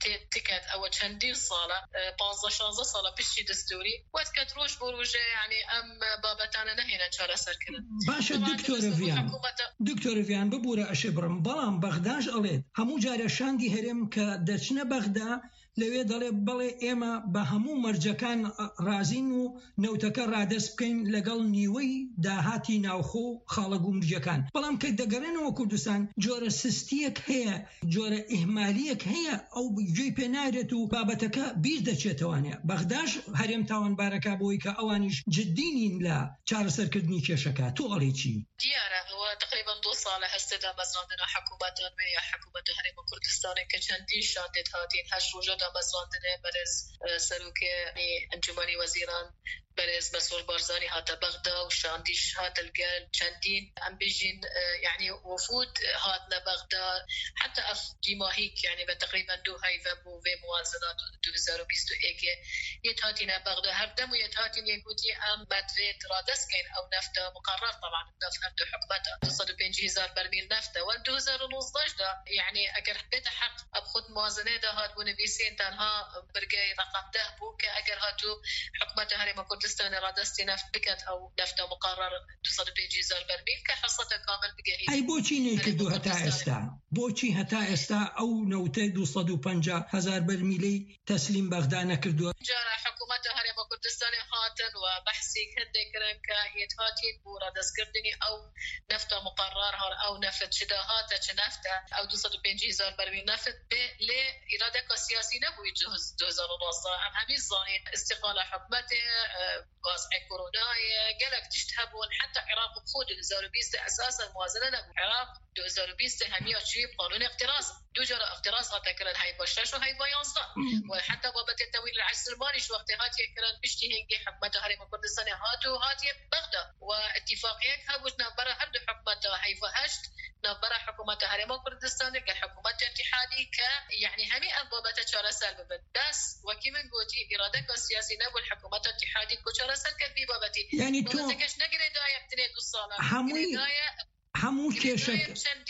تكت أو تشندين صالة بانزا شانزا صالة بشي دستوري وقت كتروش بروجة يعني أم بابتانا نهينا شارع سركنا باشا دكتور فيان دكتور فيان ببورة أشبرم بلان بغداش أليد همو جارة شاندي هرم كدرشنا بغدا لەوێ دەڵێ بەڵێ ئێمە بە هەموو مەرجەکان رازین و نەوتەکە ڕادەست بکەین لەگەڵ نیوەی داهاتی ناوخۆ خاڵە گومرجەکان، بەڵام کە دەگەڕێنەوە کوردستان جۆرە سستیەک هەیە جۆرە ئیهمالیەک هەیە ئەو گوێی پێ نارێت و بابەتەکە بیر دەچێتەوانێ. بەغداش هەرێم تاوانبارەکە بۆی کە ئەوانیش جددینین لە چارەسەرکردنی کێشەکە. تۆ ئەڵێ چی؟ دیارە ئەوە تقریبا دو ساڵە هەستێدا مەزراندنە حکوومەتان وێ یا حکوومەت هەرێمە کوردستانی کە چەندین شاندێت هاتین هەشت ڕۆژەدا مزراندنه برز سروک انجمنی وزیران برز مسئول بارزانی هات بغدا و شاندیش هات الجال چندین ام بيجين يعني وفود هاتنا بغدا حتى اف ديماهيك يعني تقريبا دو هايفا بو في موازنات دو هزار و بیست و یک يتهاتنا بغدا هر دم يتهاتين يقولي ام مدفيت رادسكين او نفط مقرر طبعا نفط دو حكومته تصل بين هزار برميل نفط و دو هزار و نوزداش ده يعني اگر بيت حق ابخد موازنه ده هات بونفيسين تنها برقاي رقم ده بو كاگر هاتو حكومته هرم كردستان رادستي نفط بكت او نفط مقرر تصل بين هزار برميل كحصته كامل بقى اي بوچی نکردو هتا استا بوچی هتا استا او نوته دوصد و پنجاه هزار برمیلی تسلیم بغدا نکردو جارا حکومته هرم كردستان هاتن و بحثي كنده كرن كهيت هاتين بو رادسكردني او نفط مقرر او نفط شداهات نفط او دوصد و پنجاه هزار برمیل نفط به ل اراده سیاسی نبوی جهز دو هزار و نوزده هم همین زانین استقلال حکومته وضع كورونا قالك تشتهبون حتى عراق بخود دو هزار و بیست اساسا موازنه نبو عراق دو هزار و بیست همية شيء قانون اقتراض دو جرى اقتراض هذا كلام هاي بشاش وهاي بيانزا وحتى بابت التمويل العجز المالي شو وقت هاتي كلام بيشتي هنجي حكومته هرم كردستان هاتو هاتي بغدا واتفاقيات هاوتنا برا هرد حكومته هاي فهشت نبرا حكومته هرم كردستان كحكومه اتحادي ك يعني همي بابت شارع سلب بس وكمن قوتي اراده سياسي نبو الحكومه الاتحادي كشارع سلب في بابتي يعني تو تكش نقري دايه بتني دو صاله همي همو كيشك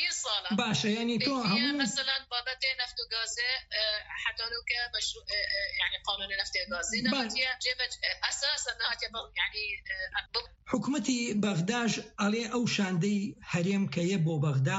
باشا يعني تو همو مثلا بابت نفط وغازه حتى لو كمشروع يعني قانون نفط وغازي نهاتيه جبت اساسا نهاتيه يعني حكومتي بغداد عليه او شاندي هرم كيه بو بغداد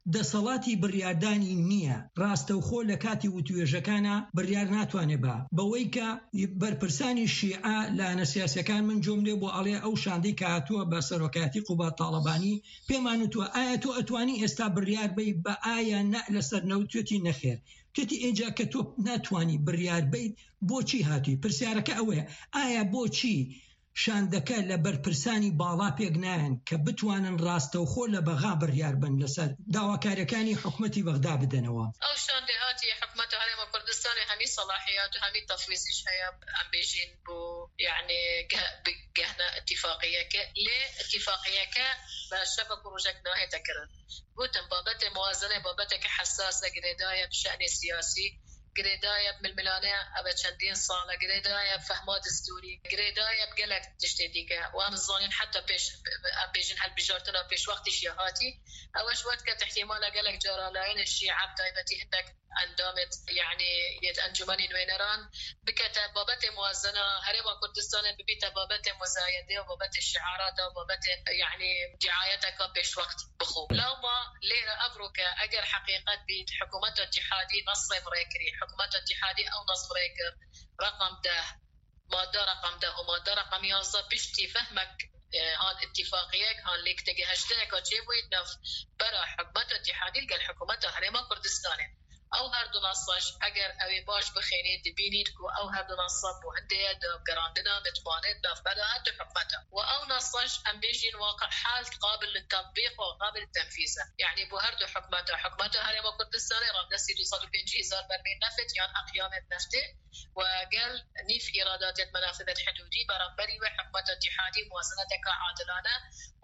دەسەڵاتی بڕیاردانی نییە. ڕاستەوخۆ لە کاتی وتوێژەکانە بڕیار ناتوانێت بە بەوەی کە بەرپرسانی شیعە لایەنە سیاسیەکان من جۆملێ بۆ ئەڵێ ئەو شاندەی کە هاتووە بە سەرۆکایەتی قوبات تاڵەبانی پێمان وتووە ئایا تۆ ئەتوانی ئێستا بڕیار بی بە ئایا نە لەسەر نەوتێتی نەخێر توێتی ئێجا کە تۆ ناتوانی بڕیار بیت بۆچی هاتووی؟ پرسیارەکە ئەوەیە ئایا بۆچی شاندەکە لە بەرپرسانی باڵا پێک نایەن کە بتوانن ڕاستەوخۆ لە بەغا بڕیار بن لەسەر داواکاریەکانی حکومەتی بەغدا بدەنەوە؟ ئەو شاندەهاتی حکومەتە هەرێمە کوردستانی هەمی سەلاحیات و هەمی تەفویزیش هەیە ئەم بێژین بۆ یعنی گەهنە اتفاقیەکە لێ اتفاقیەکە بە شەبە پرۆژێک ناهێتەکردن گوتم بابەتە موازنە بابەتێکە حساسە گرێدایە بشأنی سیاسی گرێدایە ململانەیە ئەبە چەندین ساڵە گرێدایە فەهما دستوری گرێدایە بگەلێک تشتێ دیکە وان زانین حتا پێش بێژین هەلبژارتنە پێش وەختی شیعاتی ئەوەش وەت کە تحتیمالە گەلێک جارە لایەنە شیعە تایبەتی هەندێک ئەندامت یعنی یەت ئەنجومەنی نوێنەران بکەتە بابەتێ موازنە هەرێما کوردستانە ببیتە بابەتێ مزایدە و بابەتێ شعاراتە و بابەتێ یعنی دعایەتەکە پێش وەخت بخۆ لاما لێرە ئەڤڕۆکە ئەگەر حقیقت بیت حکوومەت اتحادی نەسڵی بڕێکری حکومەت اتحادی ئەو نەس بڕێکرد رقم ده مادە رقم ده و مادە رقم یازدە پشتی فەهمەک هان اتفاقيات هان ليك تجهشتنا كتشيبويت نف برا حكومة اتحادي لقى الحكومة هريما كردستاني او هردو نصاش اگر اوي باش بخيني دبينيت كو او هردو نصاب وهندية دو قراندنا متوانيت نف برا هردو حكومته و او نصاش ام بيجين واقع حال قابل للتطبيق وقابل للتنفيذ يعني بو هردو حكومته حكومته هريما كردستاني رام دسي دو صدو بينجي هزار برميل نفت يعني اقيامت نفته وقال نيف إيرادات منافذة حدودي برنبري وحكومة اتحادي موازنتك عادلانة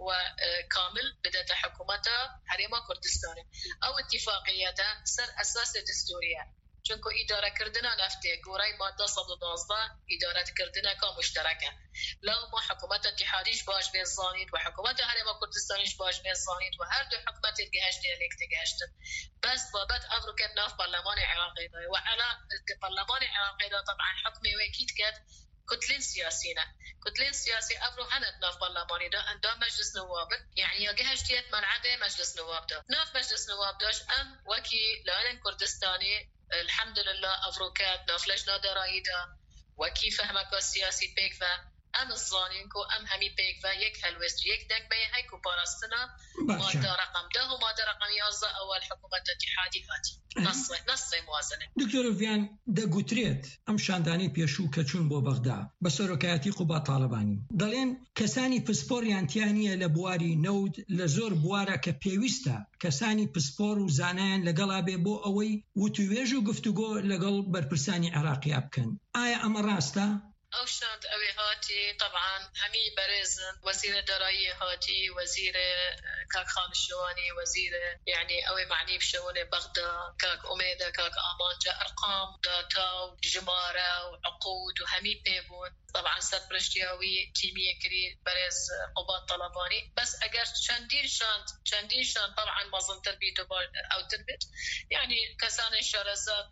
وكامل بدأت حكومتها هريما كردستاني أو اتفاقياتها سر أساس دستورية چونکو اداره کردنا نفته گورای ماده صد و دوازده اداره کردنا که مشترکه لو ما حکومت اتحادیش باش بیزانید و حکومت هرما کردستانیش باش بیزانید و هر دو حکومت گهشت یک گهشت بس بابت افروکت ناف برلمان عراقی دا و على برلمان عراقی دا طبعا حکمی وکید کد كتلين سياسينا كتلين سياسي أفرو هند ناف برلماني دا اندام مجلس نواب يعني يجهش ديت من عدا مجلس نواب دا ناف مجلس نواب داش أم وكي لأن كردستاني الحمد لله أفروكات ناف لجنة درايدا وكي فهمك السياسي بيكفا أم الظانين كو أم همي بيكفا يك هالوست يك دك بي هيكو باراستنا مادة رقم ده ومادة رقم يازده أول حكومة اتحادي هاتي نص نص موازنة دكتور فيان دەگوترێت ئەم شاندانی پێشوو کە چوون بۆ بەغدا بە سەرۆکایەتی قوبات تاڵەبانی دەڵێن کەسانی پسپۆریانتیانیە لە بواری نەود لە زۆر بوارە کە پێویستە کەسانی پسپۆر و زانایان لەگەڵا بێ بۆ ئەوەی وتوێژ و گفتوگۆ لەگەڵ بەرپرسانی عێراقیا بکەن ئایا ئەمە ڕاستە؟ او شاند اوي هاتي طبعا همي برزن وزير دراي هاتي وزير كاك خان الشواني وزير يعني اوي معني بشؤون بغدا كاك اميده كاك امانجا ارقام داتا وجماره وعقود وهمي بيبون طبعا سد برشتياوي تيمي كري برز قبات طلباني بس اگر چندين شاند چندين شاند طبعا مظن تربيت او تربيت يعني كسان الشرزات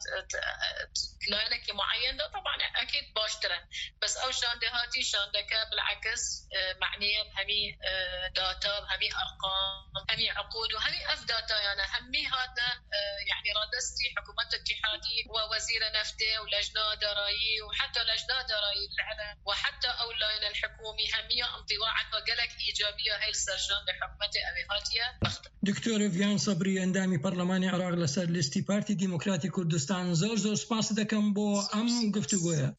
لانك معين ده طبعا اكيد باشترن بس او شاندهاتي شاندكا بالعكس معنيه بهمي داتا بهمي ارقام همي عقود وهمي اف داتا يعني همي هذا يعني رادستي حكومه اتحادي ووزير نفته ولجنه درايي وحتى لجنه درايي العلم وحتى اولين الحكومي هميه انطباعا وقالك ايجابيه هي السرجان لحكومه اميهاتيه دكتور فيان صبري اندامي برلمان عراق لسر لستي بارتي ديمقراطي كردستان زور زور سپاس دەکەم بۆ ئەم گفتوگۆیە.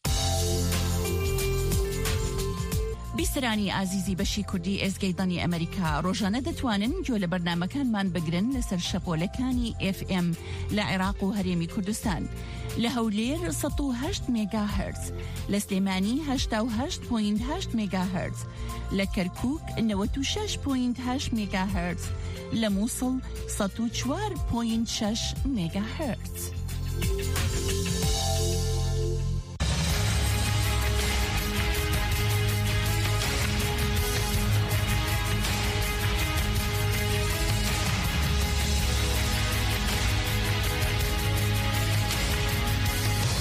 بیسرانی ئازیزی بەشی کوردی ئێزگەی ئەمریکا ڕۆژانە دەتوانن گوێ لە بەرنامەکانمان بگرن لەسەر شەپۆلەکانی ئف ئێم لە عێراق و هەرێمی کوردستان لە هەولێر سەد و هەشت مێگاهەرتز لە سلێمانی هەشتا و هەشت پۆینت هەشت مێگاهەرتز لە کەرکووک نەوەت و شەش پۆینت هەشت مێگاهەرتز لە مووسڵ سەد و چوار پۆینت شەش مێگاهەرتز.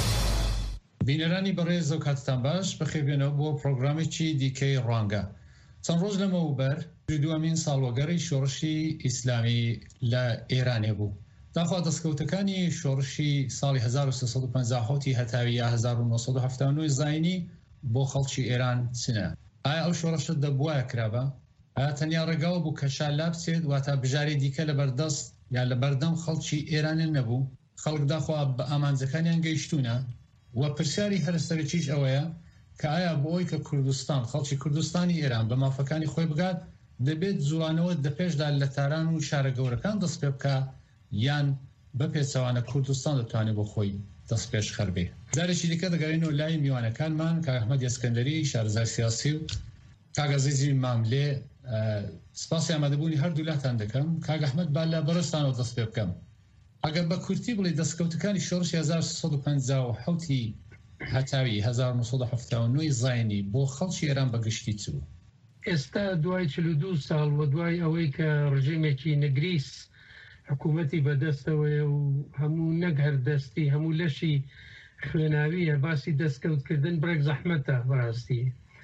بینەرانی بەڕێز و کاتتان باش بەخێبێنەوە بۆ پرۆگرامێکی دیکەی ڕوانگە چەند ڕۆژ لەمەوبەر دوامین ساڵوەگەڕی شۆڕشی ئیسلامی لە ئێرانێ بوو. داخوا دەستکەوتەکانی شۆڕشی ساڵی هەزار و سێسەد و پەنجا و هەوت هەتاوی یا هەزار و نۆسەد و هەفتاد و نۆ زاینی بۆ خەڵکی ئێران چنە؟ ئایا ئەو شۆڕشت دەبوایە کرابە؟ ئایا تەنیا ڕێگاوە بوو کە شار لا بچێت واتە بژاری دیکە لە بەردەست یا لە بەردەم خەڵکی ئێرانە نەبوو؟ خەڵک داخوا بە ئامانجەکانیان گەیشتونە و پرسیاری هەرستەرچیش ئەوەیە کە ئایا بۆ ئەوی کە کوردستان خەڵکی کوردستانی ئێران بە مافەکانی خۆی بگات دەبێت زوڵانەوە دەپێشدا لە تاران و شارە گەورەکان دەست پێ بکە یان بە پێچەوانە کوردستان دەتوانێت بۆ خۆی دەست پێش خەربێ. جارێکی دیکە دەگەڕێنەوە لای میوانەکانمان کاک ئەحمەد ئەسکەندەری شارەزای سیاسی و کاک عەزیزی ماملێ. سپاسی ئامادەبوونی هەردوو لاتان دەکەم. کاک ئەحمەد با لە بەڕێستانەوە دەست پێ بکەم. ئەگەر بە کورتی بڵێ دەستکەوتەکانی شۆڕشی هەزار و سێسەد و پەنجا و هەوتی هەتاوی هەزار و نۆسەد و هەفتاد و نۆ زاینی بۆ خەڵکی ئێران بەگشتی چوو؟ ئێستا دوای چل و دوو ساڵ و دوای ئەوەی کە ڕژێمێکی نەگریس حکوومەتی بەدەستەوەی و هەموو نەک هەردەستی هەموو لەشی خوێناویە باسی دەستکەوتکردن برێک زەحمەتە بەڕاستی،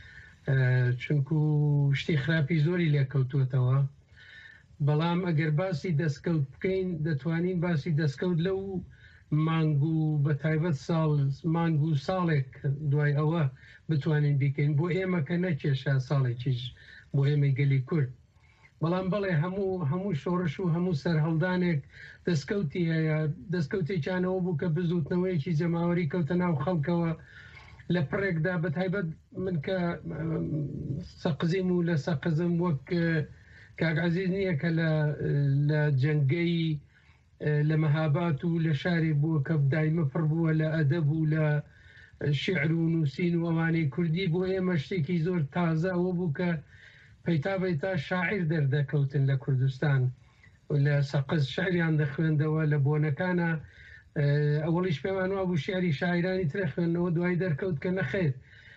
چونکو شتی خراپی زۆری لێکەوتوێتەوە. بەڵام ئەگەر باسی دەستکەوت بکەین دەتوانین باسی دەستکەوت لەو مانگ و بە تایبەت ساڵ مانگ و ساڵێک دوای ئەوە بتوانین بیکەین بۆ ئێمە کە نەکێشە ساڵێکیش بۆ ئێمەی گەلی کورد. بەڵام بەڵێ هەموو هەموو شۆڕش و هەموو سەرهەڵدانێک دەستکەوتی هەیە. دەستکەوتێکیانەوە بوو کە بزوتنەوەیەکی جەماوەری کەوتە ناو خەڵکەوە لە پڕێکدا بە تایبەت من کە سەقزیم و لە سەقزم وەک کاک عەزیز نییە کە لە جەنگەی لە مەهابات و لە شارێک بووە کە دایمە پڕ بووە لە ئەدەب و لە شعر و نووسین و ئەوانەی کوردی بۆ ئێمە شتێکی زۆر تازە ئەوە بوو کە پەیتا بەیتا شاعیر دەردەکەوتن لە کوردستان لە سەقز شعریان دەخوێندەوە لە بۆنەکانە. ئەوەڵیش پێمان وا بوو شعری شاعرانی ترە خوێندنەوە دوای دەرکەوت کە نەخێت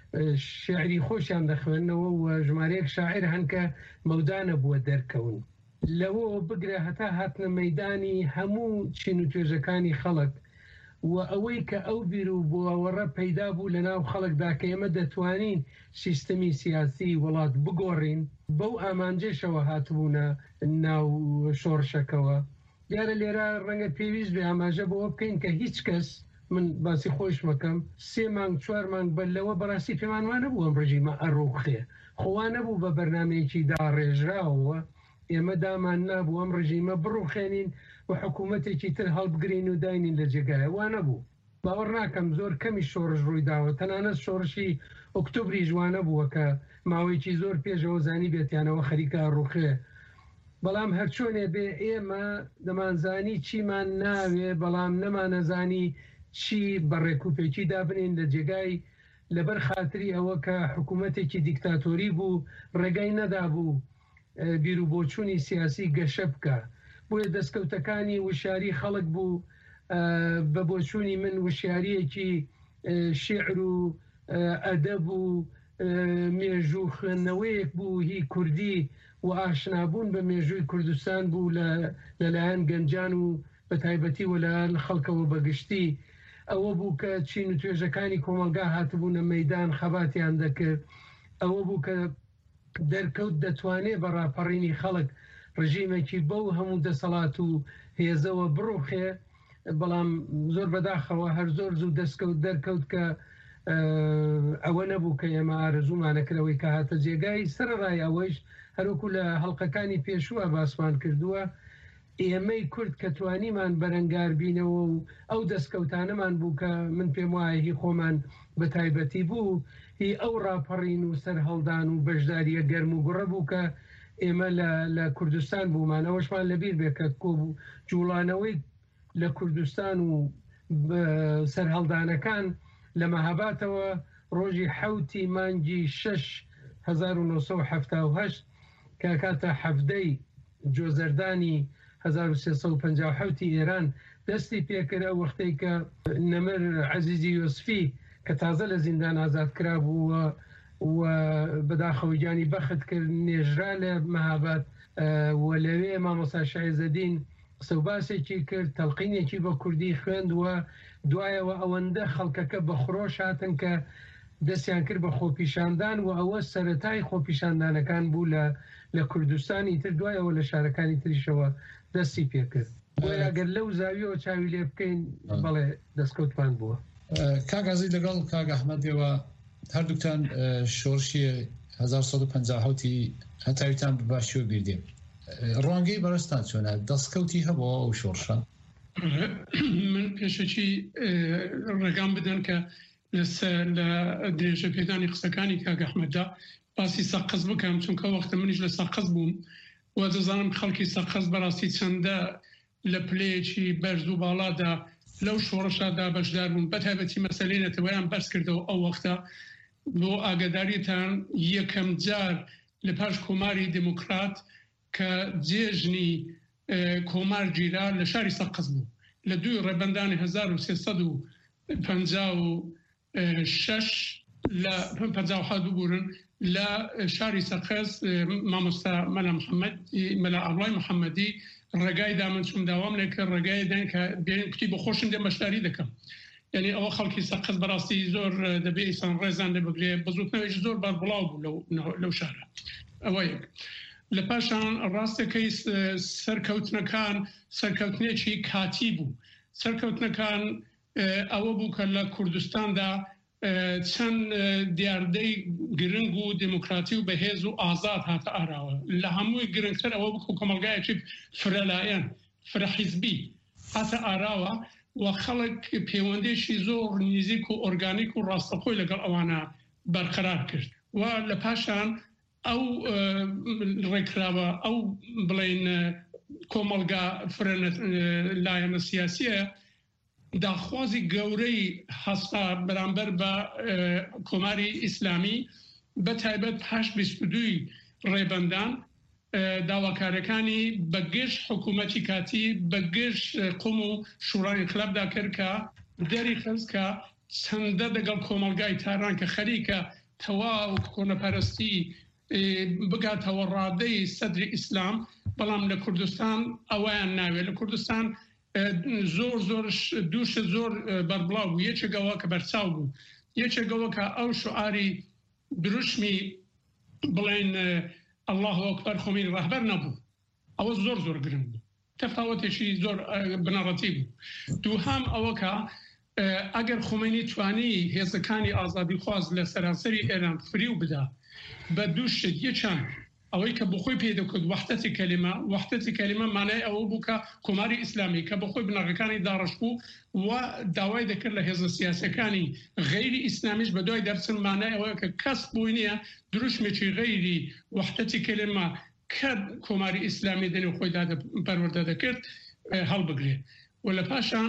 شعری خۆشیان دەخوێندنەوە و ژمارەیەک شاعر هەنکە مەودانە بووە دەرکەون. لەوە بگرە هەتا هاتنە مەیدانی هەموو چین و توێژەکانی خەڵک و ئەوەی کە ئەو بیر و بۆ ئەوەڕە پەیدا بوو لە ناو خەڵکدا کە ئێمە دەتوانین سیستەمی سیاسی وڵات بگۆڕین بەو ئامانجێشەوە هاتبوونە ناو شۆڕشەکەەوە. دیارە لێرە ڕەنگە پێویست بێ ئاماژە بەوە بکەین کە هیچ کەس من باسی خۆش مەکەم سێ مانگ چوار مانگ بەر لەوە بەڕاستی پێمانوانە بووم ڕژیمە ئەڕوخێ خۆوانە بوو بە بەرنمەیەکی داڕێژراوە ئێمە دامان نابوو ئەم ڕژیمە بڕوخێنین و حکوومەتێکی تر هەڵبگرین و داینین لە جێگایە وانە بوو. باوەڕ ناکەم زۆر کەمی شۆڕش ڕووی داوە تەنانەت شۆڕشی ئۆکتۆبری جوانە بووە کە ماوەیەکی زۆر پێشەوە زانی بێتیانەوە خەریکە ڕوخێ. بەڵام هەرچۆنێ بێ ئێمە دەمانزانی چیمان ناوێ بەڵام نەمانەزانی چی بەڕێکوپێکی دابنین لە جێگای لەبەر خاتری ئەوە کە حکوومەتێکی دیکتاتۆری بوو ڕێگای نەدابوو بیر و بۆچوونی سیاسی گەشە بکە. بۆیە دەستکەوتەکانی وشاری خەڵک بوو بە بۆچوونی من وشیارەکی شعر و ئەدەب و مێژوو خوێندنەوەیەک بوو هی کوردی و ئاشنابوون بە مێژووی کوردستان بوو لەلایەن گەنجان و بە تایبەتی وەلایەن خەڵکەوە بەگشتی. ئەوە بوو کە چین و توێژەکانی کۆمەلگا هاتبوونە مەیدان خەباتیان دەکرد. ئەوە بوو کە دەرکەوت دەتوانێت بە ڕاپەڕینی خەڵک ڕژیمێکی بەو هەموو دەسەڵات و هێزەوە بڕوخێ. بەڵام زۆر بەداخەوە هەر زۆر زوو دەستکەوت دەرکەوت کە ئەوە نەبوو کە ئێمە ئارەزوومانەکرەوەی کە هاتە جێگای سەرڕای ئەوەش هەروکو لە هەڵلقەکانی پێشووە باسمان کردووە ئێمەی کورد کە توانیمان بەرەنگار بینەوە و ئەو دەستکەوتانەمان بوو کە من پێم وایە هی خۆمان بە تایبەتی بوو هی ئەو ڕاپەڕین و سەر هەڵدان و بەشداریە گەرم و گوڕە بوو کە ئێمە لە کوردستان بوومانەوەشمان لەبیر بێ کە کۆبوو جوڵانەوەی لە کوردستان و سەرهەڵدانەکان لە مەهاباتەوە ڕۆژی حەوتی مانگی شەش هەزار و نۆسەد و حەفتا و هەشت کە کاتە حەفدەی جۆزەردانی هەزار و سێسەد و پەنجا و حەوتی ئێران دەستی پێکرە وەختەی کە نەمەر عەزیزی یۆسفی کە تازە لە زیندان ئازاد کرا بووە و بەداخەوەجانی بەخت کرد نێژرا لە مەهابات و لەوێ مامۆستا شایزەدین قسەوباسێکی کرد تەلقینێکی بە کوردی خوێند و دوایەوە ئەوەندە خەڵکەکە بە خڕۆش هاتن کە دەستیان کرد بە خۆپیشاندان و ئەوە سەرەتای خۆپیشاندانەکان بوو لە لە کوردستانی تر دوایەوە لە شارەکانی تریشەوە دەستی پێکرد بۆیە ئەگەر لەو زاویەوە چاوی لێ بکەین بەڵێ دەستکەوتمان بووە. کاگازی لەگەڵ کاگ ئەحمەدەوە هەردووکتان شۆڕشی هەزار سەد و پەنجا حوتی هەتاویتان باشیوە بیردێ ڕوانگەی بەڕستان چۆنە دەستکەوتی هەبەوە ئەو شۆڕشە؟ من پێشەکی ڕێگام بدەن کە لە درێژە پێدانی قسەکانی کاگ ئەحمەددا باسی سەقز بکەم چونکە وەختە منیش لە سەقز بووم و دەزانم خەڵکی سەقز بەڕاستی چەندە لە پلەیەکی بەرز و باڵادا لەو شۆڕشادا بەشدار بوون بەتایبەتی مەسەلەی نەتەوەیان بەرز کردەوە ئەو وەختە بۆ ئاگاداریتان یەکەم جار لە پاش کۆماری دموکرات کە جێژنی کۆمار گیرا لە شاری سەقز بوو لە دوی ڕێبەندانی هەزار و سێسەد و پەنجا و شەش لە پەنجا و حەد ببورن لە شاری سەقز مامۆستا مەلا محەممەد مەلا ئەڕوای محەممەدی ڕێگای دامن چون داوام لێ کە ڕێگای دەن کە بێن کوتی بە خۆشم دێ بەشداری دەکەم یعنی ئەوە خەڵکی سەقز بەڕاستی زۆر دەبێ ئیسان ڕێزان لێ بگرێ بەزوتنەوەی زۆر بار بڵاو بوو لەو شارە ئەوە یەک. لە پاشان ڕاستەکەی سەرکەوتنەکان سەرکەوتنێکی کاتی بوو سەرکەوتنەکان ئەوە بوو کە لە کوردستاندا چەند دیاردەی گرنگ و دموکراتی و بەهێز و ئازاد هاتە ئاراوە لە هەمووی گرنگتر ئەوە بکو کۆمەلگایەکی فرەلایەن فرەحیزبی هاتە ئاراوە و خەڵک پەیوەندێکی زۆر نزیک و ئۆرگانیک و ڕاستەخۆی لەگەڵ ئەوانە بەرقەرار کرد و لە پاشان ئەو ڕێکراوە ئەو بڵێن کۆمەلگا لایەنە سیاسیە داخوازی گەورەی هەستا بەرامبەر بە کۆماری ئیسلامی بەتایبەت پاش بیست و دوو ڕێبەندان داواکارەکانی بەگشت حکوومەتی کاتی بەگشت قوم و شوڕای انقلابدا کرد کە دەری خست کە چەندە دەگەڵ کۆمەلگای تاران کە خەریکە تەواو کۆنەپەرستی بگاتەوە ڕادەی سەدری ئیسلام بەڵام لە کوردستان ئەویان ناوێت لە کوردستان زۆر زۆر دووشە زۆر بەربڵاو بوو یەکێکەوە کە بەرچاو بوو یەکێکەوە کە ئەو شعاری دروشمی بڵێن الله ئەکبەر خۆمینی ڕەهبەر نەبوو ئەوە زۆر زۆر گرنگ بوو تەفاوەتێکی زۆر بنەڕەتی بوو. دووهام ئەوە کە ئەگەر خۆمینی توانی هێزەکانی ئازادی خواز لە سەرانسەری ئێران فریو بدا بە دوو شت یەکەم ئەوەی کە بخۆی پێدەکرد وحدەتی کەلیمە وحدەتی کەلیمە مانای ئەوە بوو کە کۆماری ئیسلامی کە بەخۆی بنەڕەکانی داڕش بوو و داوای دەکرد لە هێزە سیاسەکانی غەیری ئیسلامیش بە دوای دەرچن مانای ئەوەیە کە کەس بووی نییە دروشمێکی غەیری وحدەتی کەلیمە کە کۆماری ئیسلامی دەنێ خۆی پەروەردە دەکرد هەڵبگرێت و لە پاشان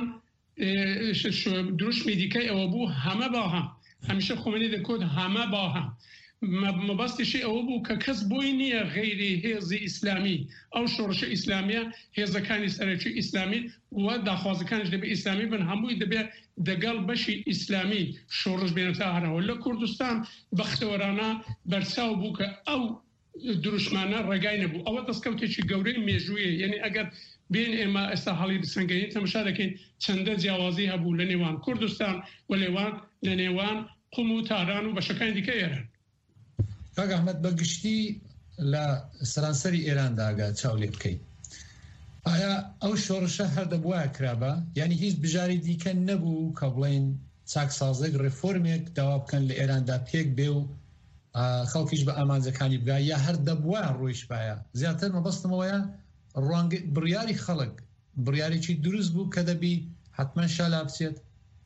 دروشمی دیکەی ئەوە بوو هەمە باها هەمیشە خۆمینی دەکوت هەمە باها مەبەستیشی ئەوە بوو کە کەس بۆی نییە غەیری هێزی ئیسلامی ئەو شۆڕشە ئیسلامیە هێزەکانی سەرەکی ئیسلامی و داخوازەکانش دەبێت ئیسلامی بن هەمووی دەبێت دەگەڵ بەشی ئیسلامی شۆڕش بێنێتە ئاراوە. لە کوردستان بەختەوەرانە بەرچاو بوو کە ئەو دروشمانە ڕێگای نەبوو ئەوە دەستکەوتێکی گەورەی مێژوویە یعنی ئەگەر بین ئێمە ئێستا هەڵی بسەنگەین تەماشا دەکەین چەندە جیاوازی هەبوو لە نێوان کوردستان و لێوان لە نێوان قوم و تاران و بەشەکانی دیکە ئێران. کاگ ئەحمەد بەگشتی لە سەرانسەری ئێراندا چاو لێ بکەیت ئایا ئەو شۆڕشە هەر دەبووایە کرابە یعنی هیچ بژاری دیکە نەبوو کە بڵێن چاکسازێک ڕێفۆرمێک داوا بکەن لە ئێراندا پێک بێ و خەڵکیش بە ئامانجەکانی بگا یا هەر دەبووایە ڕۆیش باە زیاتر مەبەستمەوەیە بڕیاری خەڵک بڕیارێکی دروست بوو کە دەبی حتمما شالا بچێت.